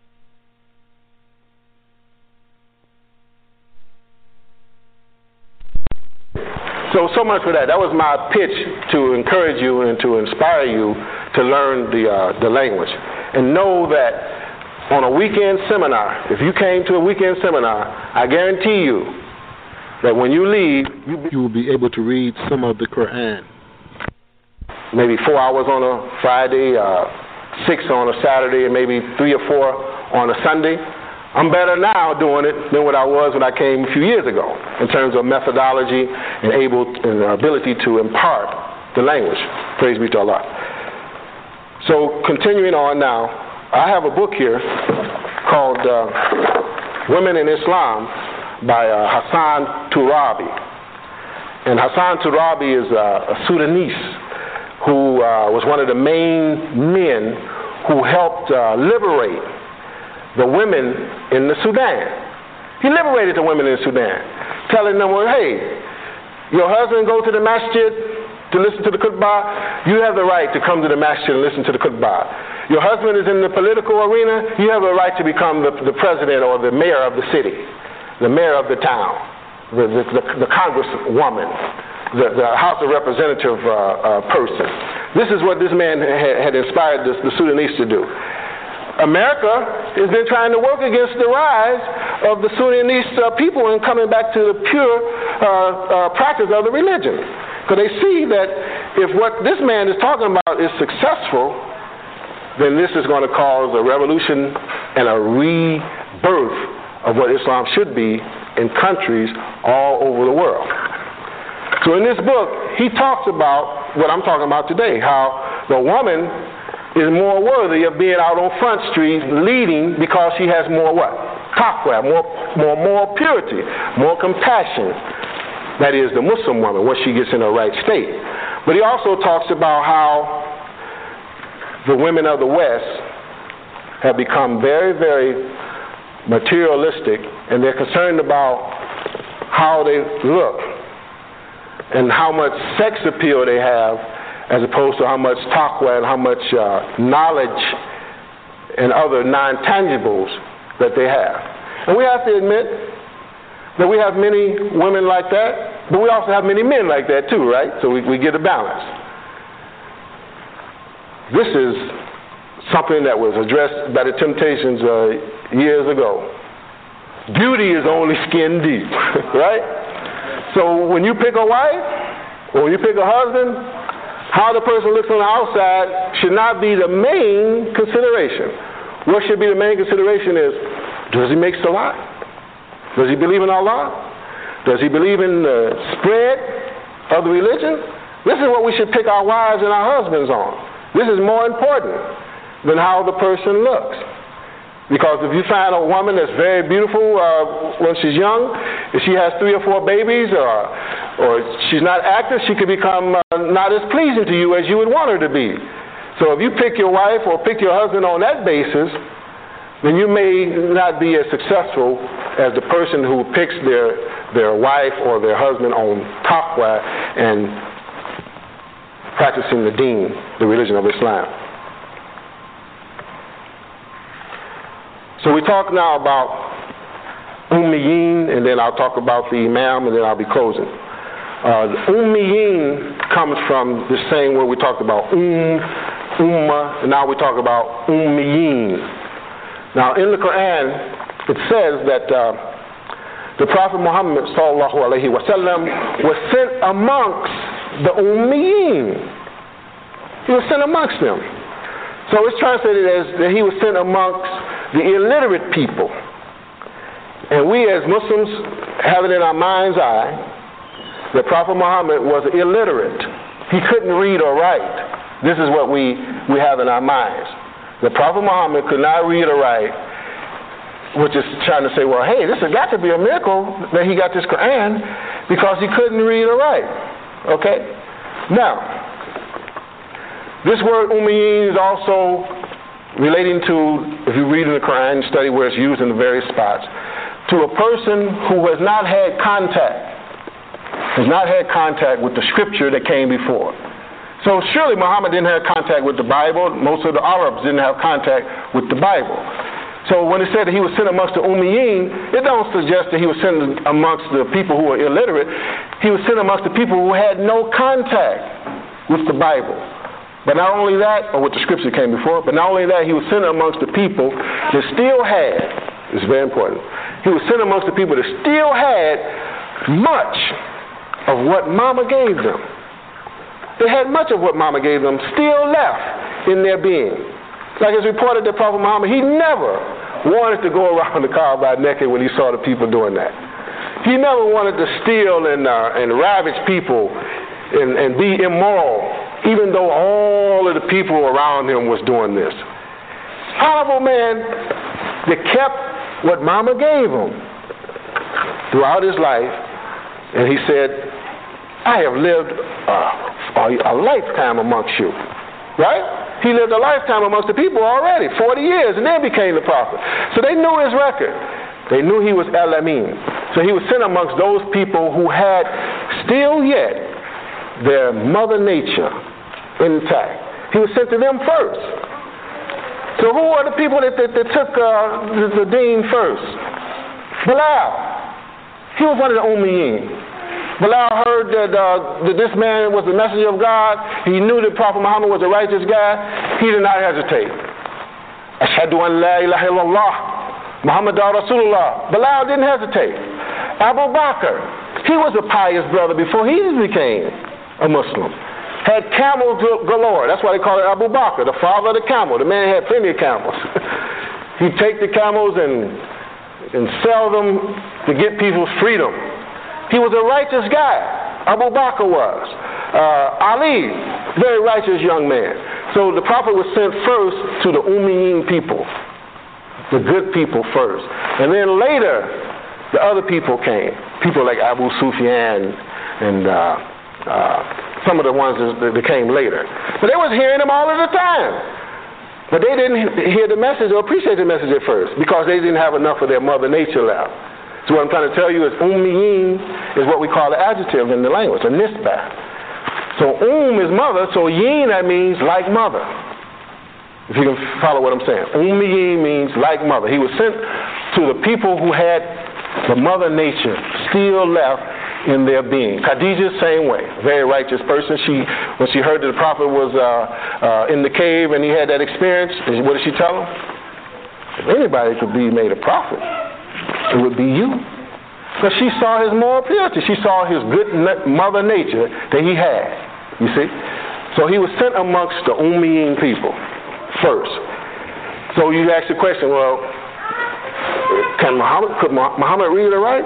So much for that. That was my pitch to encourage you and to inspire you to learn the language. And know that on a weekend seminar, if you came to a weekend seminar, I guarantee you that when you leave, you will be able to read some of the Quran. Maybe 4 hours on a Friday, 6 on a Saturday, and maybe 3 or 4 on a Sunday. I'm better now doing it than what I was when I came a few years ago in terms of methodology and ability to impart the language. Praise be to Allah. So continuing on now, I have a book here called Women in Islam by Hassan Turabi. And Hassan Turabi is a Sudanese who was one of the main men who helped liberate the women in the Sudan. He liberated the women in Sudan, telling them, well, hey, your husband go to the masjid to listen to the khutbah, you have the right to come to the masjid and listen to the khutbah. Your husband is in the political arena, you have the right to become the president or the mayor of the city, the mayor of the town, the congresswoman, the House of Representative person. This is what this man had inspired the Sudanese to do. America has been trying to work against the rise of the Sudanese people and coming back to the pure practice of the religion. Because they see that if what this man is talking about is successful, then this is going to cause a revolution and a rebirth of what Islam should be in countries all over the world. So in this book, he talks about what I'm talking about today, how the woman is more worthy of being out on Front Street leading because she has more what? Taqwa, more moral purity, more compassion. That is the Muslim woman once she gets in her right state. But he also talks about how the women of the West have become very, very materialistic, and they're concerned about how they look and how much sex appeal they have as opposed to how much taqwa and how much knowledge and other non-tangibles that they have. And we have to admit that we have many women like that, but we also have many men like that too, right? So we get a balance. This is something that was addressed by the Temptations years ago. Beauty is only skin deep, right? So when you pick a wife or when you pick a husband, how the person looks on the outside should not be the main consideration. What should be the main consideration is, does he make salat? Does he believe in Allah? Does he believe in the spread of the religion? This is what we should pick our wives and our husbands on. This is more important than how the person looks. Because if you find a woman that's very beautiful when she's young, if she has 3 or 4 babies, or she's not active, she could become not as pleasing to you as you would want her to be. So if you pick your wife or pick your husband on that basis, then you may not be as successful as the person who picks their wife or their husband on taqwa and practicing the deen, the religion of Islam. So we talk now about Ummiyin, and then I'll talk about the Imam, and then I'll be closing. Ummiyin comes from the same word we talked about, Ummah, and now we talk about Ummiyin. Now in the Quran, it says that the Prophet Muhammad sallallahu alaihi wasallam was sent amongst the Ummiyin. He was sent amongst them. So it's translated as that he was sent amongst the illiterate people. And we as Muslims have it in our mind's eye that Prophet Muhammad was illiterate. He couldn't read or write. This is what we have in our minds. The Prophet Muhammad could not read or write, which is trying to say, well, hey, this has got to be a miracle that he got this Quran because he couldn't read or write. Okay? Now, this word Ummiyin is also relating to, if you read in the Quran, study where it's used in the various spots, to a person who has not had contact with the scripture that came before. So surely Muhammad didn't have contact with the Bible. Most of the Arabs didn't have contact with the Bible. So when it said that he was sent amongst the Ummiyin, it don't suggest that he was sent amongst the people who were illiterate. He was sent amongst the people who had no contact with the Bible. But not only that, or with the scripture that came before, but not only that, he was sent amongst the people that still had, it's very important, he was sent amongst the people that still had much of what Mama gave them. They had much of what Mama gave them still left in their being. Like it's reported that Prophet Muhammad, he never wanted to go around the Kaaba naked when he saw the people doing that. He never wanted to steal and ravage people and be immoral, even though all of the people around him was doing this. Honorable man that kept what Mama gave him throughout his life, and he said, I have lived a lifetime amongst you, right? He lived a lifetime amongst the people already, 40 years, and then became the prophet. So they knew his record. They knew he was Al-Amin. So he was sent amongst those people who had still yet their mother nature intact. He was sent to them first. So who are the people that took the deen first? Bilal. He was one of the Ummiyin. Bilal heard that this man was the messenger of God. He knew that Prophet Muhammad was a righteous guy. He did not hesitate. Ashhadu an la ilaha illallah, Muhammadur Rasulullah. Bilal didn't hesitate. Abu Bakr, he was a pious brother before he became a Muslim. Had camels galore. That's why they call it Abu Bakr, the father of the camel. The man had plenty of camels. He'd take the camels and sell them to get people's freedom. He was a righteous guy. Abu Bakr was. Ali, very righteous young man. So the prophet was sent first to the Umayyin people, the good people first. And then later, the other people came. People like Abu Sufyan and some of the ones that came later. But they was hearing him all of the time. But they didn't hear the message or appreciate the message at first because they didn't have enough of their mother nature left. So what I'm trying to tell you is Ummiyin is what we call the adjective in the language, a nisbah. So is mother, so yin, that means like mother. If you can follow what I'm saying. Ummiyin means like mother. He was sent to the people who had the mother nature still left in their being. Khadijah, same way. Very righteous person. When she heard that the prophet was in the cave and he had that experience, what did she tell him? If anybody could be made a prophet, it would be you. Because she saw his moral purity. She saw his good mother nature that he had. You see? So he was sent amongst the Umayyin people first. So you ask the question, well, could Muhammad read or write?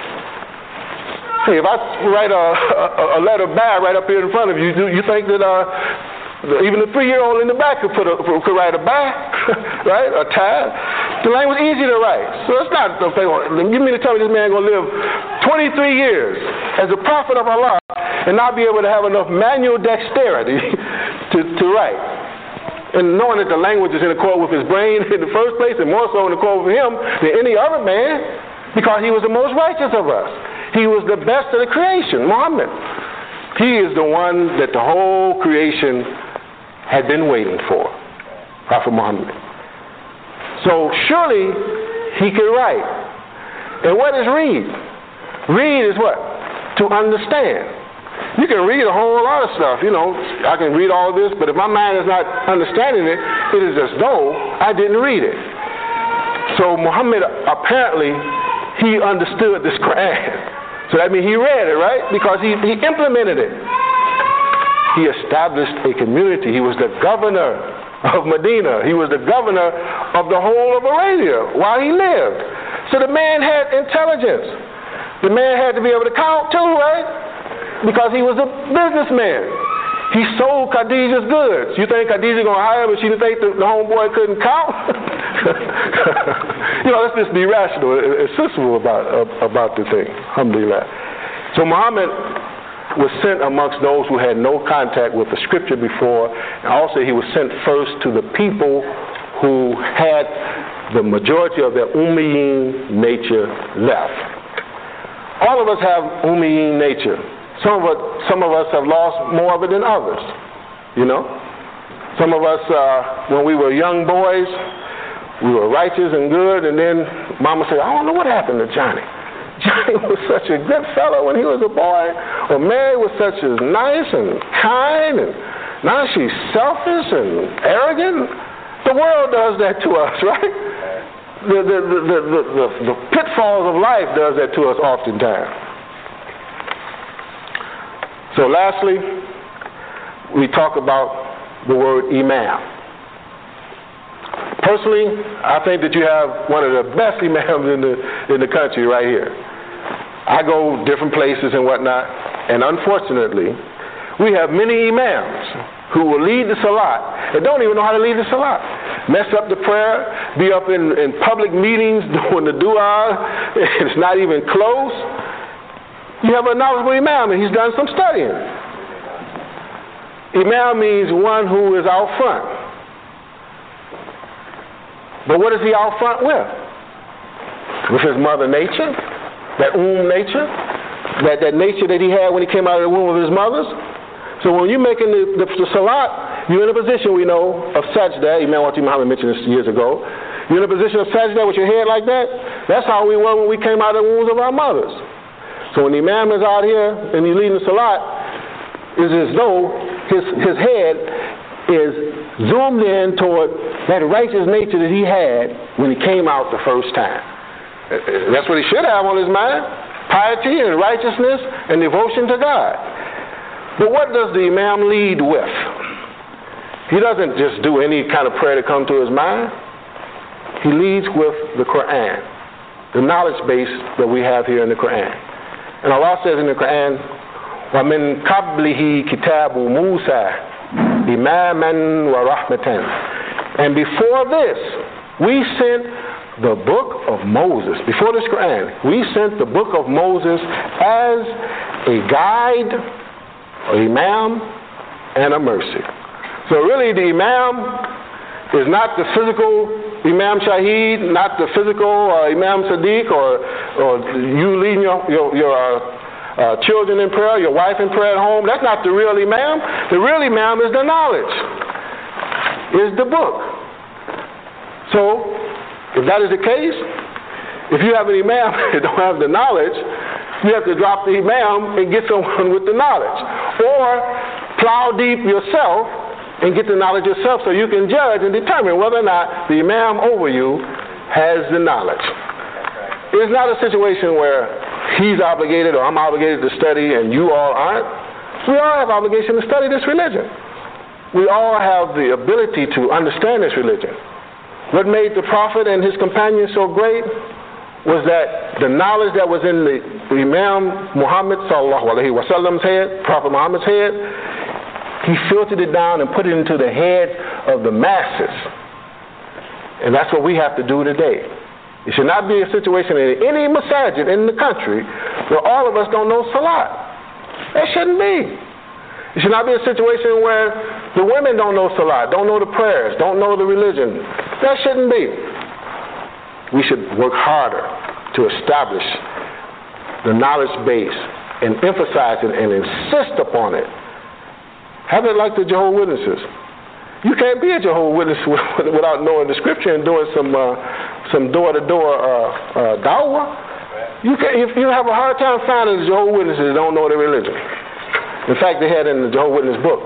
Hey, if I write a letter bad right up here in front of you, do you think that even the 3-year-old in the back could write a bad, right? A tab? The language is easy to write. So it's not, you mean to tell me this man going to live 23 years as a prophet of Allah and not be able to have enough manual dexterity to write? And knowing that the language is in accord with his brain in the first place and more so in accord with him than any other man because he was the most righteous of us. He was the best of the creation, Muhammad. He is the one that the whole creation had been waiting for, Prophet Muhammad. So surely he could write. And what is read? Read is what? To understand. You can read a whole lot of stuff. You know, I can read all this, but if my mind is not understanding it, it is as though I didn't read it. So Muhammad, apparently, he understood this Quran. So that means he read it, right? Because he implemented it. He established a community. He was the governor of Medina. He was the governor of the whole of Arabia while he lived. So the man had intelligence. The man had to be able to count too, right? Because he was a businessman. He sold Khadijah's goods. You think Khadijah going to hire him and she didn't think the homeboy couldn't count? You know, let's just be rational and sensible about the thing. Alhamdulillah. So Muhammad was sent amongst those who had no contact with the scripture before, and also he was sent first to the people who had the majority of their Umayyin nature left. All of us have Umayyin nature. Some of us have lost more of it than others, you know. Some of us, when we were young boys, we were righteous and good, and then Mama said, I don't know what happened to Johnny. Johnny was such a good fellow when he was a boy, or Mary was such as nice and kind, and now she's selfish and arrogant. The world does that to us, right? The pitfalls of life does that to us oftentimes. So lastly, we talk about the word imam. Personally, I think that you have one of the best imams in the country right here. I go different places and whatnot, and unfortunately, we have many imams who will lead the salat and don't even know how to lead the salat. Mess up the prayer, be up in public meetings doing the dua, it's not even close. You have a knowledgeable imam, and he's done some studying. Imam means one who is out front. But what is he out front with? With his mother nature, that nature, that nature that he had when he came out of the womb of his mothers. So when you're making the salat, you're in a position, we know, of sajda. Imam Wati Muhammad mentioned this years ago. You're in a position of sajda with your head like that. That's how we were when we came out of the wombs of our mothers. So when the imam is out here and he's leading the salat, it's as though his head is zoomed in toward that righteous nature that he had when he came out the first time. That's what he should have on his mind, piety and righteousness and devotion to God. But what does the imam lead with? He doesn't just do any kind of prayer to come to his mind. He leads with the Quran, the knowledge base that we have here in the Quran. And Allah says in the Quran, وَمِن قَبْلِهِ كِتَابُ مُوسَى imaman wa rahmatan. And before this, we sent the book of Moses. Before this Quran, we sent the book of Moses as a guide, an imam, and a mercy. So really the imam is not the physical Imam Shaheed, not the physical Imam Sadiq, or you leading your children in prayer, your wife in prayer at home. That's not the real Imam. The real Imam is the knowledge, is the book. So, if that is the case, if you have an Imam that don't have the knowledge, you have to drop the Imam and get someone with the knowledge. Or plow deep yourself and get the knowledge yourself so you can judge and determine whether or not the Imam over you has the knowledge. It's not a situation where he's obligated or I'm obligated to study and you all aren't. We all have obligation to study this religion. We all have the ability to understand this religion. What made the Prophet and his companions so great was that the knowledge that was in the Imam Muhammad sallallahu alaihi wasallam's head, Prophet Muhammad's head, he filtered it down and put it into the heads of the masses. And that's what we have to do today. It should not be a situation in any masajid in the country where all of us don't know Salat. That shouldn't be. It should not be a situation where the women don't know Salat, don't know the prayers, don't know the religion. That shouldn't be. We should work harder to establish the knowledge base and emphasize it and insist upon it. Have it like the Jehovah's Witnesses. You can't be a Jehovah's Witness without knowing the scripture and doing some door-to-door dawah. If you have a hard time finding the Jehovah's Witnesses that don't know their religion. In fact, they had in the Jehovah's Witness book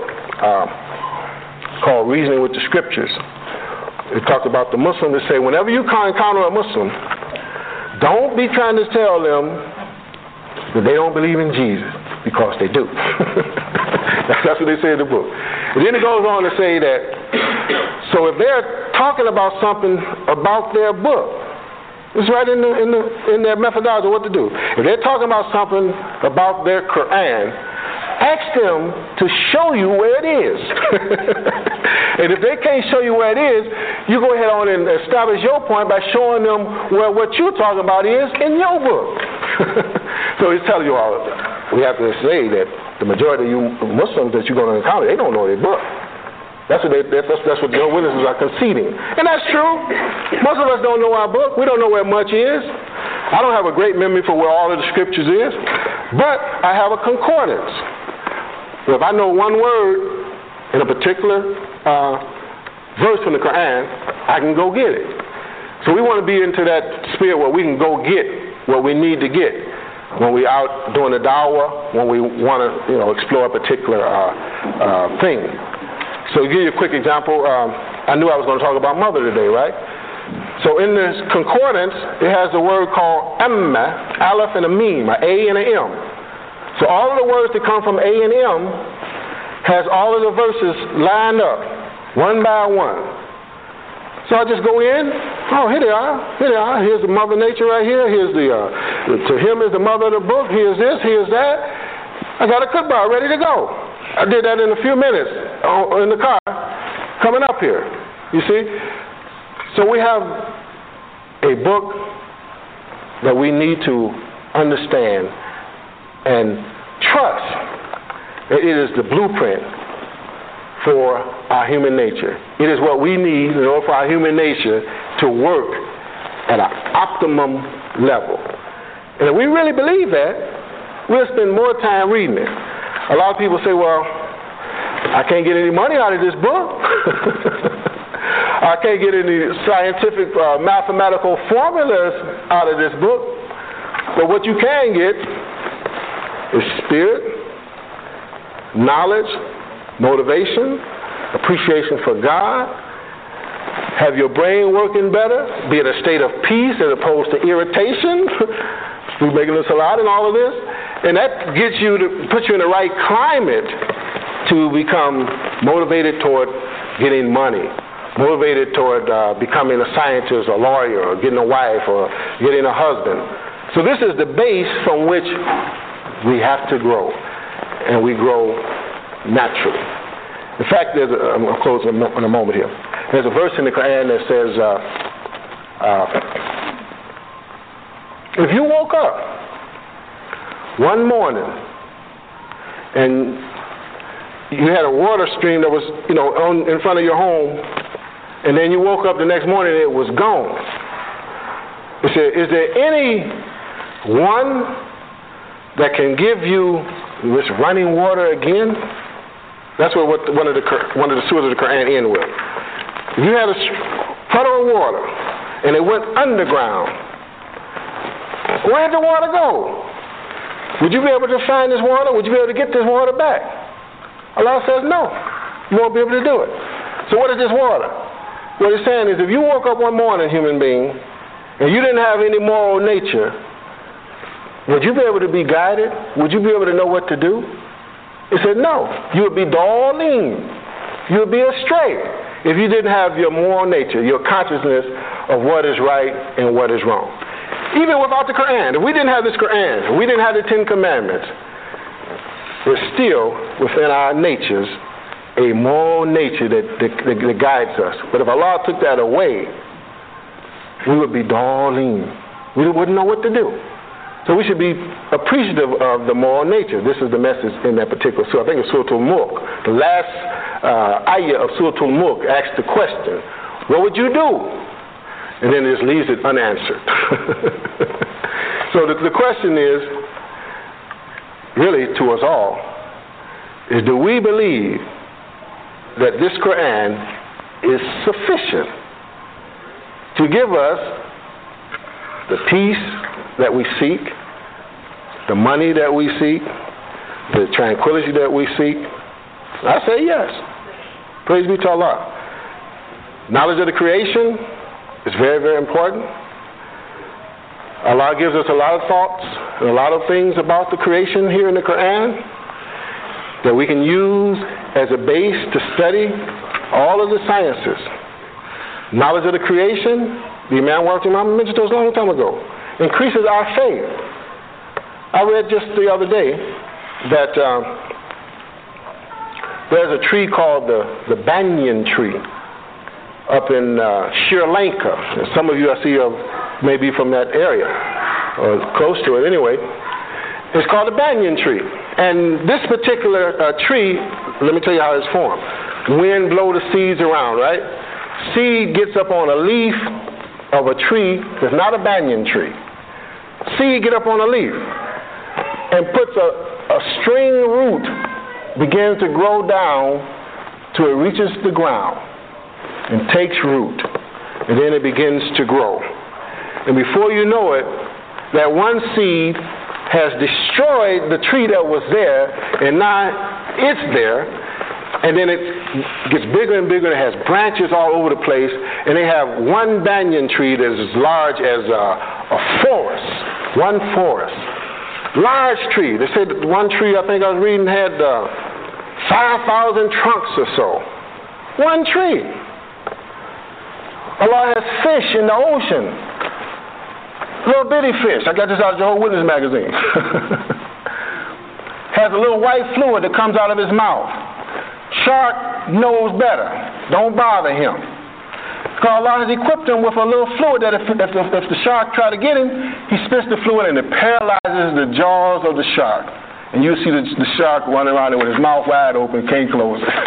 called Reasoning with the Scriptures. It talked about the Muslim. They say, whenever you encounter a Muslim, don't be trying to tell them that they don't believe in Jesus, because they do. That's what they say in the book. And then it goes on to say that, so if they're talking about something about their book, it's right in their methodology of what to do. If they're talking about something about their Quran, ask them to show you where it is. And if they can't show you where it is, you go ahead on and establish your point by showing them where what you're talking about is in your book. So he's telling you all of that. We have to say that the majority of you Muslims that you're going to encounter, they don't know their book. That's what the Jehovah's Witnesses are conceding. And that's true. Most of us don't know our book. We don't know where much is. I don't have a great memory for where all of the scriptures is, but I have a concordance. If I know one word in a particular verse from the Quran, I can go get it. So we want to be into that spirit where we can go get what we need to get when we're out doing the dawah, when we want to, explore a particular thing. So to give you a quick example, I knew I was going to talk about mother today, right? So in this concordance, it has a word called amma, aleph and a meme, an A and an M. So all of the words that come from A and M has all of the verses lined up, one by one. So I just go in, here they are. Here's the Mother Nature right here. Here's to him is the mother of the book. Here's this, here's that. I got a khutbah ready to go. I did that in a few minutes in the car coming up here. You see? So we have a book that we need to understand and trust that it is the blueprint for our human nature. It is what we need in order for our human nature to work at an optimum level. And if we really believe that, we'll spend more time reading it. A lot of people say, well, I can't get any money out of this book. I can't get any scientific mathematical formulas out of this book. But what you can get is spirit, knowledge, motivation, appreciation for God, have your brain working better, be in a state of peace as opposed to irritation. We're making this a lot in all of this. And that gets you to put you in the right climate to become motivated toward getting money, motivated toward becoming a scientist, a lawyer, or getting a wife, or getting a husband. So this is the base from which we have to grow, and we grow naturally. In fact, I'm closing in a moment here. There's a verse in the Quran that says, if you woke up one morning and you had a water stream that was, in front of your home, and then you woke up the next morning and it was gone. It said, is there any one that can give you this running water again? That's what one of the surahs of the Quran end with. If you had a puddle of water and it went underground, where did the water go? Would you be able to find this water? Would you be able to get this water back? Allah says no. You won't be able to do it. So what is this water? What he's saying is if you woke up one morning, human being, and you didn't have any moral nature, would you be able to be guided? Would you be able to know what to do? He said no. You would be dallin. You would be astray if you didn't have your moral nature, your consciousness of what is right and what is wrong. Even without the Quran, if we didn't have this Quran, if we didn't have the Ten Commandments, we're still within our natures a moral nature that guides us. But if Allah took that away, we would be dallin. We wouldn't know what to do. So we should be appreciative of the moral nature. This is the message in that particular surah. I think it's Surah Al-Mulk. The last ayah of Surah Al-Mulk asks the question, what would you do? And then it just leaves it unanswered. So the question is, really to us all, is do we believe that this Quran is sufficient to give us the peace that we seek, the money that we seek, the tranquility that we seek? I say yes. Praise be to Allah. Knowledge of the creation is very, very important. Allah gives us a lot of thoughts and a lot of things about the creation here in the Quran that we can use as a base to study all of the sciences. Knowledge of the creation, the Imam Wahid mentioned those a long time ago, increases our faith. I read just the other day that there's a tree called the banyan tree up in Sri Lanka. Some of you I see maybe from that area or close to it anyway. It's called the banyan tree. And this particular tree, let me tell you how it's formed. Wind blow the seeds around, right? Seed gets up on a leaf of a tree that's not a banyan tree. Seed get up on a leaf and puts a string root, begins to grow down till it reaches the ground and takes root, and then it begins to grow. And before you know it, that one seed has destroyed the tree that was there, and now it's there, and then it gets bigger and bigger, and it has branches all over the place, and they have one banyan tree that's as large as a forest, one forest. Large tree. They said one tree, I think I was reading, had 5,000 trunks or so. One tree. Allah has fish in the ocean. Little bitty fish. I got this out of Jehovah's Witness magazine. Has a little white fluid that comes out of his mouth. Shark knows better. Don't bother him. Because Allah has equipped him with a little fluid that if the shark try to get him, he spits the fluid and it paralyzes the jaws of the shark. And you see the shark running around there with his mouth wide open, can't close it.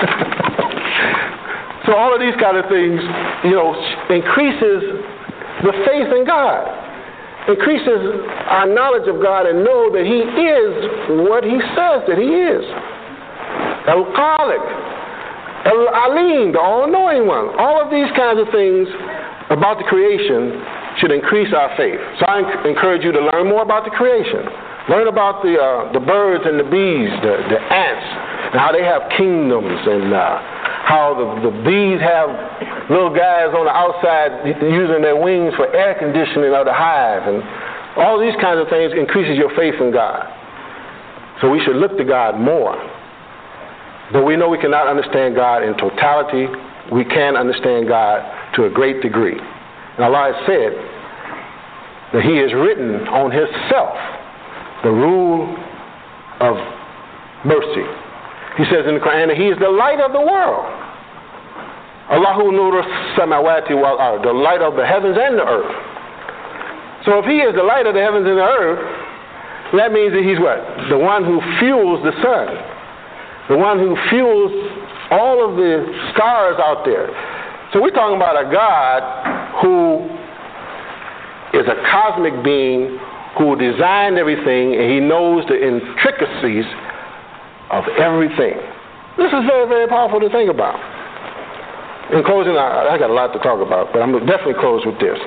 So all of these kind of things, increases the faith in God. Increases our knowledge of God and know that He is what He says that He is. Al-Khaliq, Al-Alim, the all-knowing one. All of these kinds of things about the creation should increase our faith. So I encourage you to learn more about the creation. Learn about the birds and the bees, the ants, and how they have kingdoms, and how the bees have little guys on the outside using their wings for air conditioning of the hive, and all these kinds of things increases your faith in God. So we should look to God more. Though we know we cannot understand God in totality, we can understand God to a great degree. And Allah has said that He has written on Himself the rule of mercy. He says in the Quran that he is the light of the world. Allahu nuru samawati wal ard, the light of the heavens and the earth. So if he is the light of the heavens and the earth, that means that he's what? The one who fuels the sun. The one who fuels all of the stars out there. So we're talking about a God who is a cosmic being who designed everything, and he knows the intricacies of everything. This is very, very powerful to think about. In closing, I got a lot to talk about, but I'm going to definitely close with this.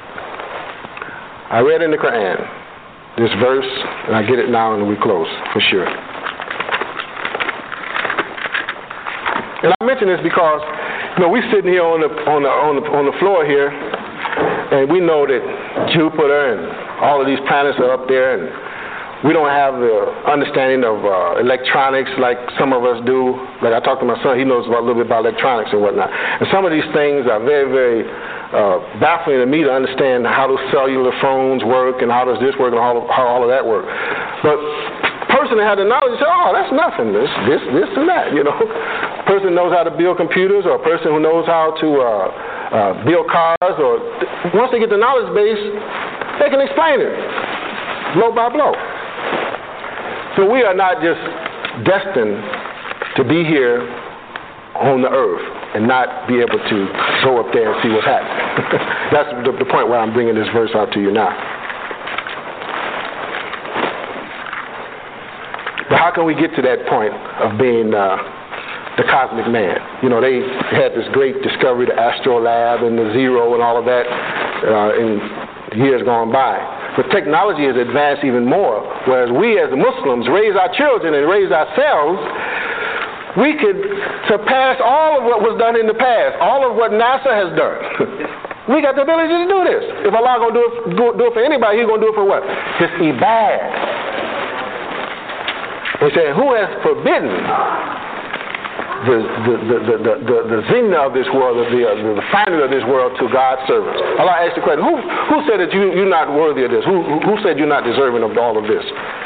I read in the Quran this verse, and I get it now, and we close for sure. And I mention this because, we're sitting here on the floor here, and we know that Jupiter and all of these planets are up there, and we don't have the understanding of electronics like some of us do. Like I talked to my son, he knows a little bit about electronics and whatnot. And some of these things are very, very baffling to me to understand how those cellular phones work and how does this work and how all of that work. But a person that had the knowledge said, oh, that's nothing, this and that, A person knows how to build computers, or a person who knows how to build cars, or once they get the knowledge base, they can explain it blow by blow. So we are not just destined to be here on the earth and not be able to go up there and see what's happening. That's the point where I'm bringing this verse out to you now. But how can we get to that point of being the cosmic man? They had this great discovery, the Astrolabe and the Zero and all of that in years gone by. But technology has advanced even more, whereas we as Muslims raise our children and raise ourselves, we could surpass all of what was done in the past, all of what NASA has done. We got the ability to do this. If Allah going to do it for anybody, he's going to do it for what? His ibad. He said, who has forbidden the zina of this world, the finding of this world to God's servants? Allah asked the question, who said that you're not worthy of this? Who said you're not deserving of all of this?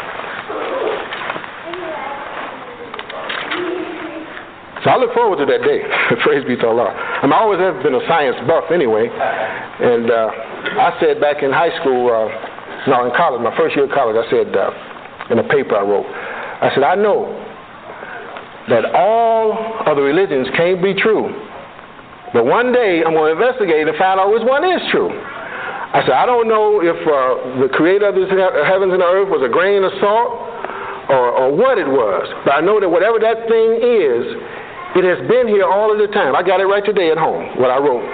So I look forward to that day. Praise be to Allah. I always have been a science buff anyway, and I said back in high school, in college, my first year of college, I said in a paper I wrote, I said, I know that all of the religions can't be true. But one day I'm going to investigate and find out which one is true. I said, I don't know if the creator of the heavens and the earth was a grain of salt or what it was. But I know that whatever that thing is, it has been here all of the time. I got it right today at home, what I wrote.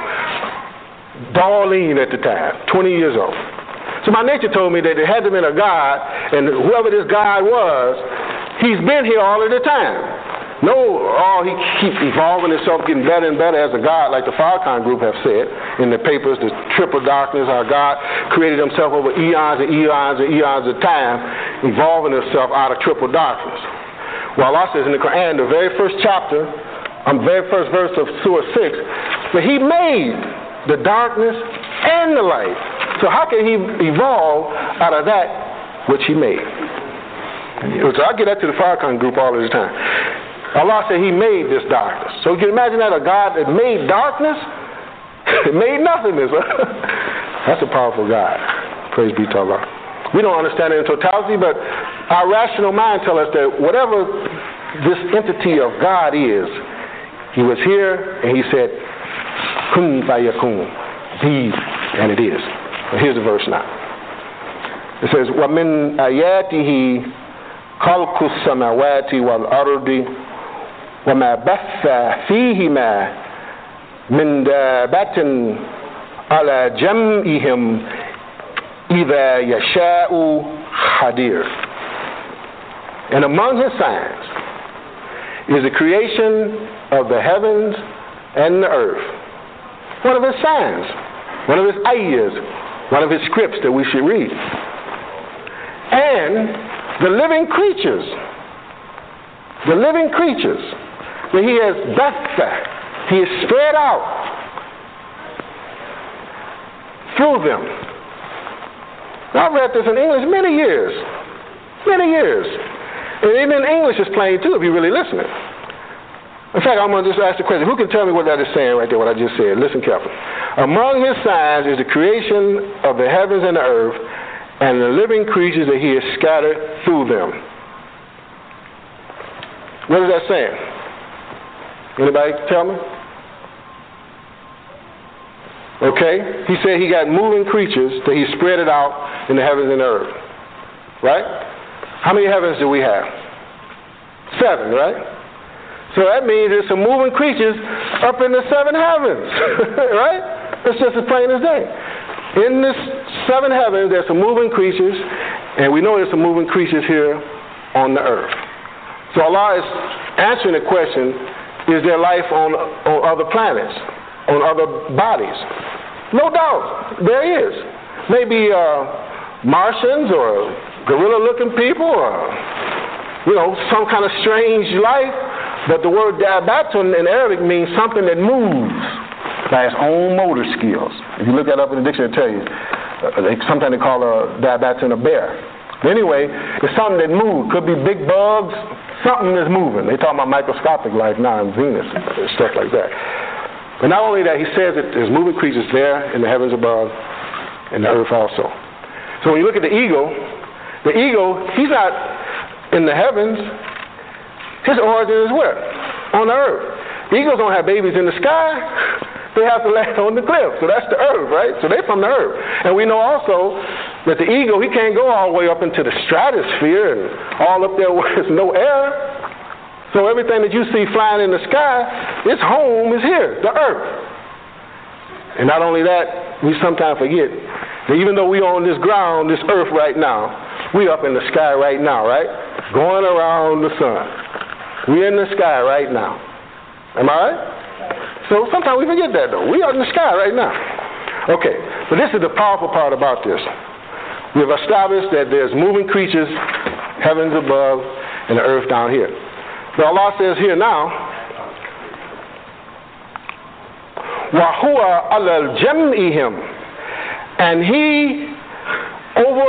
Darlene at the time, 20 years old. So my nature told me that there had to have been a God, and whoever this God was, he's been here all of the time. He keeps evolving himself, getting better and better as a God, like the Farrakhan group have said in the papers, the triple darkness, how God created himself over eons and eons and eons of time, evolving himself out of triple darkness. Well, Allah says in the Quran, the very first chapter, very first verse of Surah 6, that he made the darkness and the light. So how can he evolve out of that which he made? So I get that to the Farrakhan group all of the time. Allah said he made this darkness. So you can imagine that a God that made darkness, made nothingness. That's a powerful God. Praise be to Allah. We don't understand it in totality, but our rational mind tells us that whatever this entity of God is, he was here and he said, kun fayakun, be, and it is. And here's the verse now. It says, وَمِنْ آيَاتِهِ خَلْقُ السَّمَاوَاتِ وَالْأَرْضِ وَمَا بَثَّ فِيهِمَا مِنْ دَابَةٍ عَلَى جَمْعِهِمْ إِذَا يَشَاءُ قَدِيرٌ. And among his signs is the creation of the heavens and the earth. One of his signs, one of his ayahs, one of his scripts that we should read. And the living creatures that he has batha, he has spread out through them. Now, I've read this in English many years. And even in English it's plain too if you're really listening. In fact, I'm going to just ask the question, who can tell me what that is saying right there, what I just said? Listen carefully. Among his signs is the creation of the heavens and the earth and the living creatures that he has scattered through them. What is that saying? Anybody tell me? Okay, he said he got moving creatures that he spread it out in the heavens and the earth. Right? How many heavens do we have? 7, right? So that means there's some moving creatures up in the 7 heavens, right? It's just as plain as day. In this 7 heavens, there's some moving creatures, and we know there's some moving creatures here on the earth. So Allah is answering the question, is there life on other planets, on other bodies? No doubt, there is. Maybe Martians or gorilla-looking people or, some kind of strange life. But the word dabatun in Arabic means something that moves by its own motor skills. If you look that up in the dictionary, it'll tell you. Sometimes they call a dabatun a bear. But anyway, it's something that moves. Could be big bugs. Something is moving. They talk about microscopic life now in Venus and stuff like that. But not only that, he says that there's moving creatures there in the heavens above and the earth also. So when you look at the eagle, he's not in the heavens. His origin is where? On the earth. Eagles don't have babies in the sky. They have to land on the cliff. So that's the earth, right? So they're from the earth. And we know also that the eagle, he can't go all the way up into the stratosphere and all up there where there's no air. So everything that you see flying in the sky, its home is here, the earth. And not only that, we sometimes forget that even though we're on this ground, this earth right now, we're up in the sky right now, right? Going around the sun. We're in the sky right now. Am I right? So sometimes we forget that, though. We are in the sky right now. Okay, but this is the powerful part about this. We've established that there's moving creatures, heavens above and the earth down here. But Allah says here now, وَهُوَ عَلَى جَمْعِهِمْ, and he over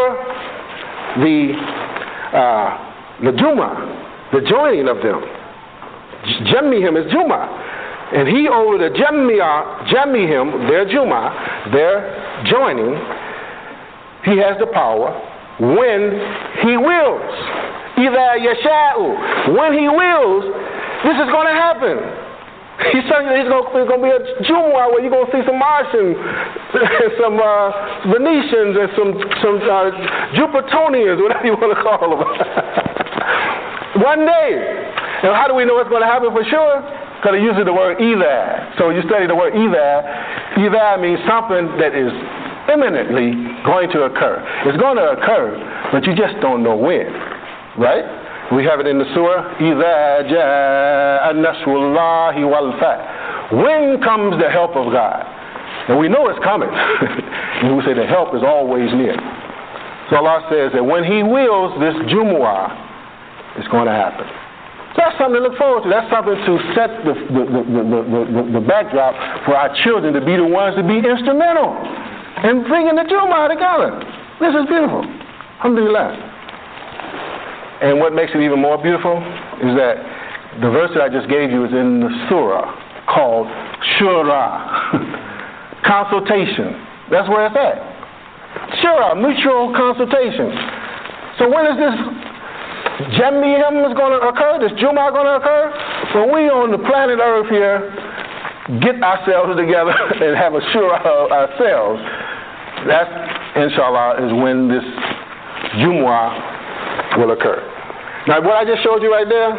the Juma, the joining of them. Jamihim is Juma. And he over the Jamihim, their Juma, their joining, he has the power when he wills. إِذَا يَشَاءُ. When he wills, this is going to happen. He's telling you there's going to be a Jumu'ah where you're going to see some Martians, some Venetians, and some Jupitonians, whatever you want to call them. One day. And how do we know it's going to happen for sure? Because it uses the word either. So you study the word either means something that is imminently going to occur. It's going to occur, but you just don't know when. Right? We have it in the surah, إِذَا جَاءَ نَصْرُ اللَّهِ وَالْفَتْحُ. When comes the help of God? And we know it's coming. And we say the help is always near. So Allah says that when he wills, this Jumu'ah is going to happen. That's something to look forward to. That's something to set the backdrop for our children to be the ones to be instrumental in bringing the Jumu'ah together. This is beautiful. Alhamdulillah. And what makes it even more beautiful is that the verse that I just gave you is in the surah called Shura. Consultation. That's where it's at. Shura, mutual consultation. So when is this Jamiyam is going to occur? This Jumu'ah going to occur? When we on the planet Earth here get ourselves together and have a Shura ourselves, that, inshallah, is when this Jumu'ah will occur. Now, what I just showed you right there,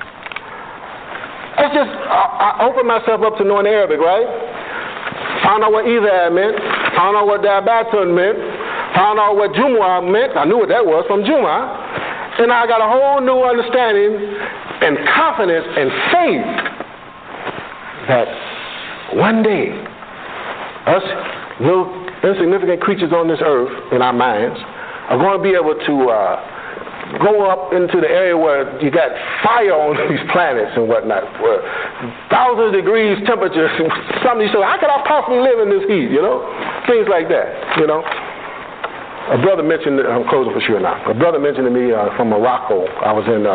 I opened myself up to knowing Arabic, right? Found out what either meant, found out what dabatun meant, found out what Jumu'ah meant. I knew what that was from Jumu'ah. And I got a whole new understanding and confidence and faith that one day us little insignificant creatures on this earth in our minds are going to be able to go up into the area where you got fire on these planets and whatnot, where thousands of degrees temperature, something you say, how could I possibly live in this heat, you know? Things like that, you know? A brother mentioned, I'm closing for sure now. A brother mentioned to me from Morocco. I was in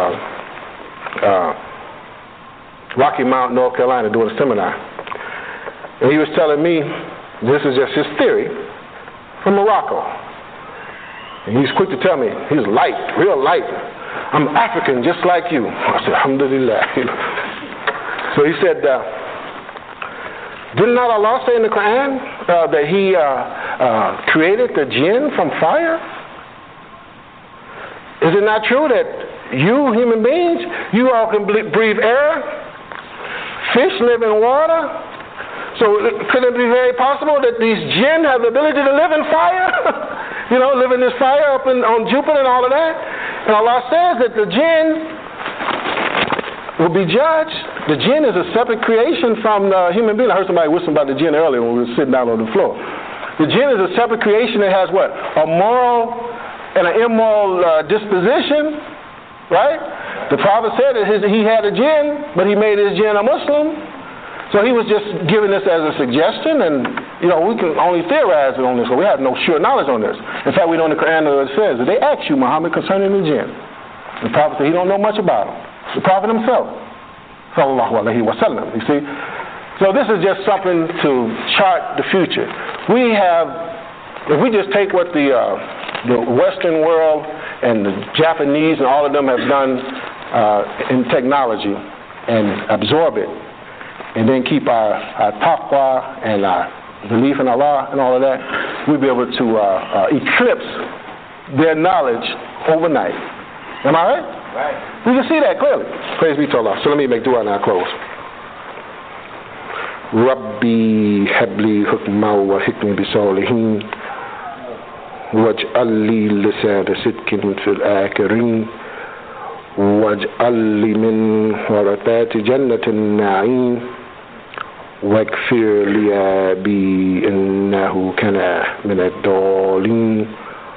Rocky Mount, North Carolina, doing a seminar. And he was telling me, this is just his theory, from Morocco. And he's quick to tell me, he's light, real light. I'm African, just like you. I said, alhamdulillah. So he said, did not Allah say in the Quran that He created the jinn from fire? Is it not true that you, human beings, you all can breathe air? Fish live in water? So could it be very possible that these jinn have the ability to live in fire? You know, live in this fire up on Jupiter and all of that? And Allah says that the jinn will be judged. The jinn is a separate creation from the human being. I heard somebody whispering about the jinn earlier when we were sitting down on the floor. The jinn is a separate creation that has what? A moral and an immoral disposition, right? The Prophet said that he had a jinn, but he made his jinn a Muslim. So he was just giving this as a suggestion, and you know, we can only theorize on this, so we have no sure knowledge on this. In fact, we know in the Quran that it says that they asked you, Muhammad, concerning the jinn. The Prophet said he don't know much about them. The Prophet himself, sallallahu alaihi wasallam. You see, so this is just something to chart the future. We have, if we just take what the Western world and the Japanese and all of them have done in technology and absorb it, and then keep our taqwa and our belief in Allah and all of that, we'll be able to eclipse their knowledge overnight. Am I right? Right. We can see that clearly. Praise be to Allah. So let me make dua and I'll close. Rabbi habli hukma wa hikmi bisalihin waj'al li lisana sidqin fil akhirin waj'al li min warathati jannatin na'im واغفر لأبي إنه كان من الضالين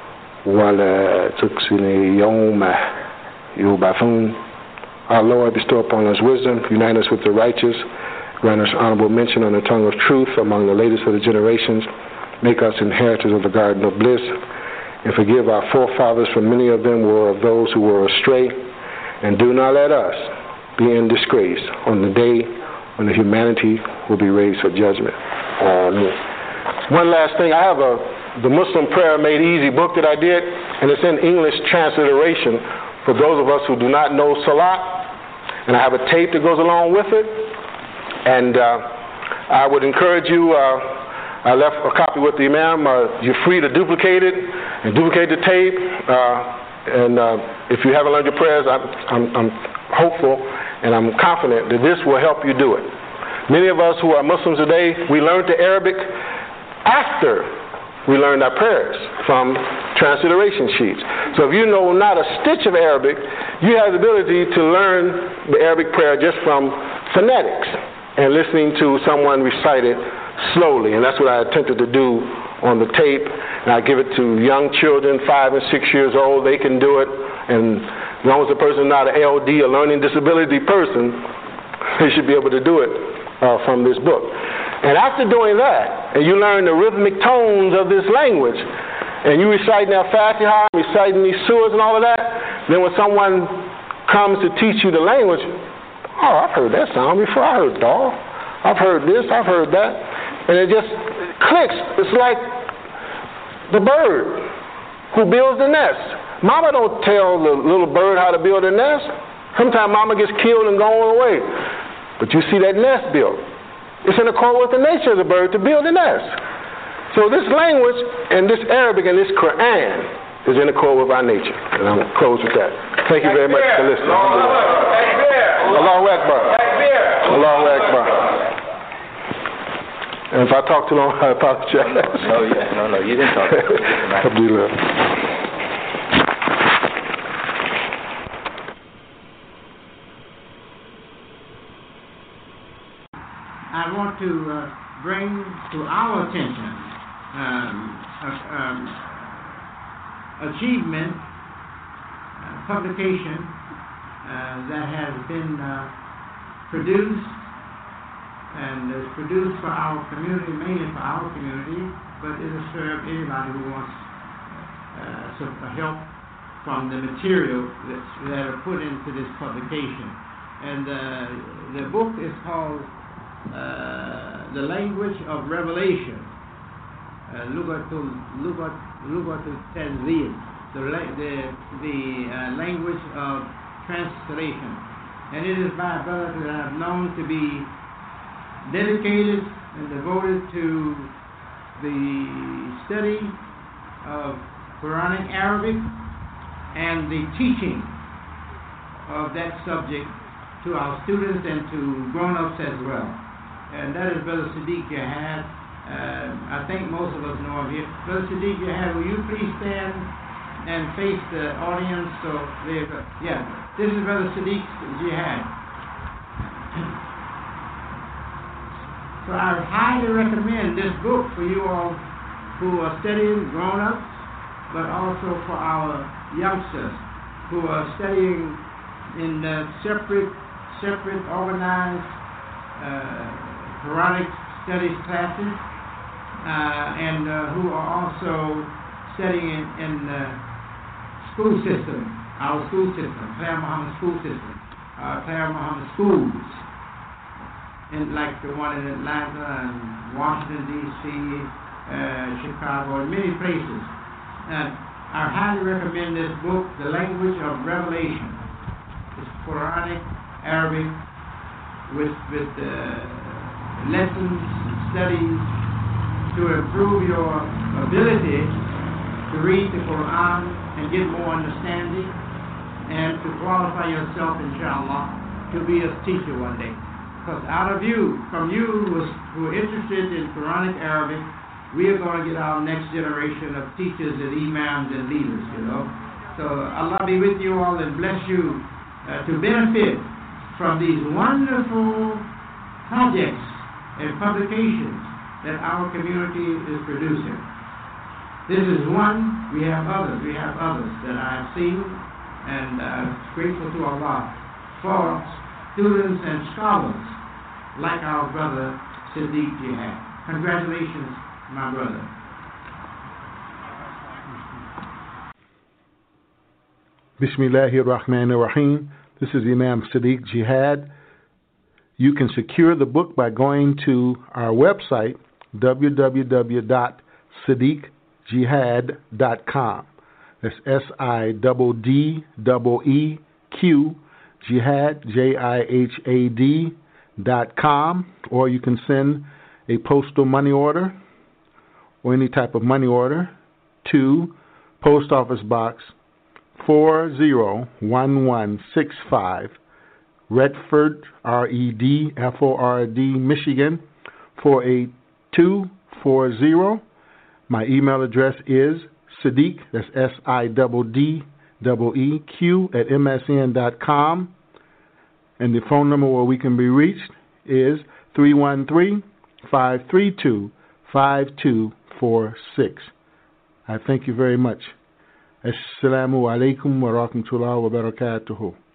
ولا تخزني يوم يبعثون. Our Lord, bestow upon us wisdom, unite us with the righteous, grant us honorable mention on the tongue of truth among the latest of the generations, make us inheritors of the garden of bliss, and forgive our forefathers, for many of them were of those who were astray, and do not let us be in disgrace on the day when the humanity will be raised for judgment. One last thing, I have the Muslim Prayer Made Easy book that I did, and it's in English transliteration for those of us who do not know Salat, and I have a tape that goes along with it, and I would encourage you, I left a copy with the Imam, you're free to duplicate it and duplicate the tape, and if you haven't learned your prayers, I'm hopeful and I'm confident that this will help you do it. Many of us who are Muslims today, we learned the Arabic after we learned our prayers from transliteration sheets. So if you know not a stitch of Arabic, you have the ability to learn the Arabic prayer just from phonetics and listening to someone recite it slowly. And that's what I attempted to do on the tape. And I give it to young children, 5 and 6 years old. They can do it. And as long as the person is not an LD, a learning disability person, they should be able to do it from this book. And after doing that, and you learn the rhythmic tones of this language, and you reciting Al-Fatiha, reciting these surahs and all of that, then when someone comes to teach you the language, oh, I've heard that sound before. I heard dog. I've heard this. I've heard that. And it just clicks. It's like the bird who builds the nest. Mama don't tell the little bird how to build a nest. Sometimes mama gets killed and gone away. But you see that nest built. It's in accord with the nature of the bird to build a nest. So this language and this Arabic and this Quran is in accord with our nature. And I'm going to close with that. Thank you very much for listening. Allahu Akbar. Allahu Akbar. And if I talk too long, I apologize. No, you didn't talk. Alhamdulillah. I want to bring to our attention achievement, publication that has been produced and is produced for our community, mainly for our community, but it will serve anybody who wants help from the material that are put into this publication. And the book is called The Language of Revelation, Lugatul Tanzil, the language of translation. And it is by a brother that I've known to be dedicated and devoted to the study of Quranic Arabic and the teaching of that subject to our students and to grown-ups as well. And that is Brother Sadiq Jihad. I think most of us know him here. Brother Sadiq Jihad, will you please stand and face the audience? So, this is Brother Sadiq Jihad. So I highly recommend this book for you all who are studying grown-ups, but also for our youngsters who are studying in separate organized Quranic studies classes, and who are also studying in school system, our school system, Claire Muhammad school system, Claire Muhammad schools, like the one in Atlanta and Washington, D.C., Chicago, and many places. I highly recommend this book, The Language of Revelation. It's Quranic, Arabic, with lessons, studies to improve your ability to read the Quran and get more understanding and to qualify yourself, inshallah, to be a teacher one day. Because from you who are interested in Quranic Arabic, we are going to get our next generation of teachers and imams and leaders, So Allah be with you all and bless you to benefit from these wonderful projects and publications that our community is producing. This is one. We have others that I have seen, and grateful to Allah for students and scholars like our brother Sadiq Jihad. Congratulations, my brother. Bismillahir Rahmanir Rahim. This is Imam Sadiq Jihad. You can secure the book by going to our website, www.sadiqjihad.com. That's SIDDEEQ, Jihad, JIHAD.com. Or you can send a postal money order or any type of money order to Post Office Box 401165, Redford, REDFORD, Michigan 48240. My email address is Sadiq, that's SIDDEEQ @MSN.com. And the phone number where we can be reached is 313-532-5246. I thank you very much. Assalamu alaikum wa rahmatullahi wa barakatuhu.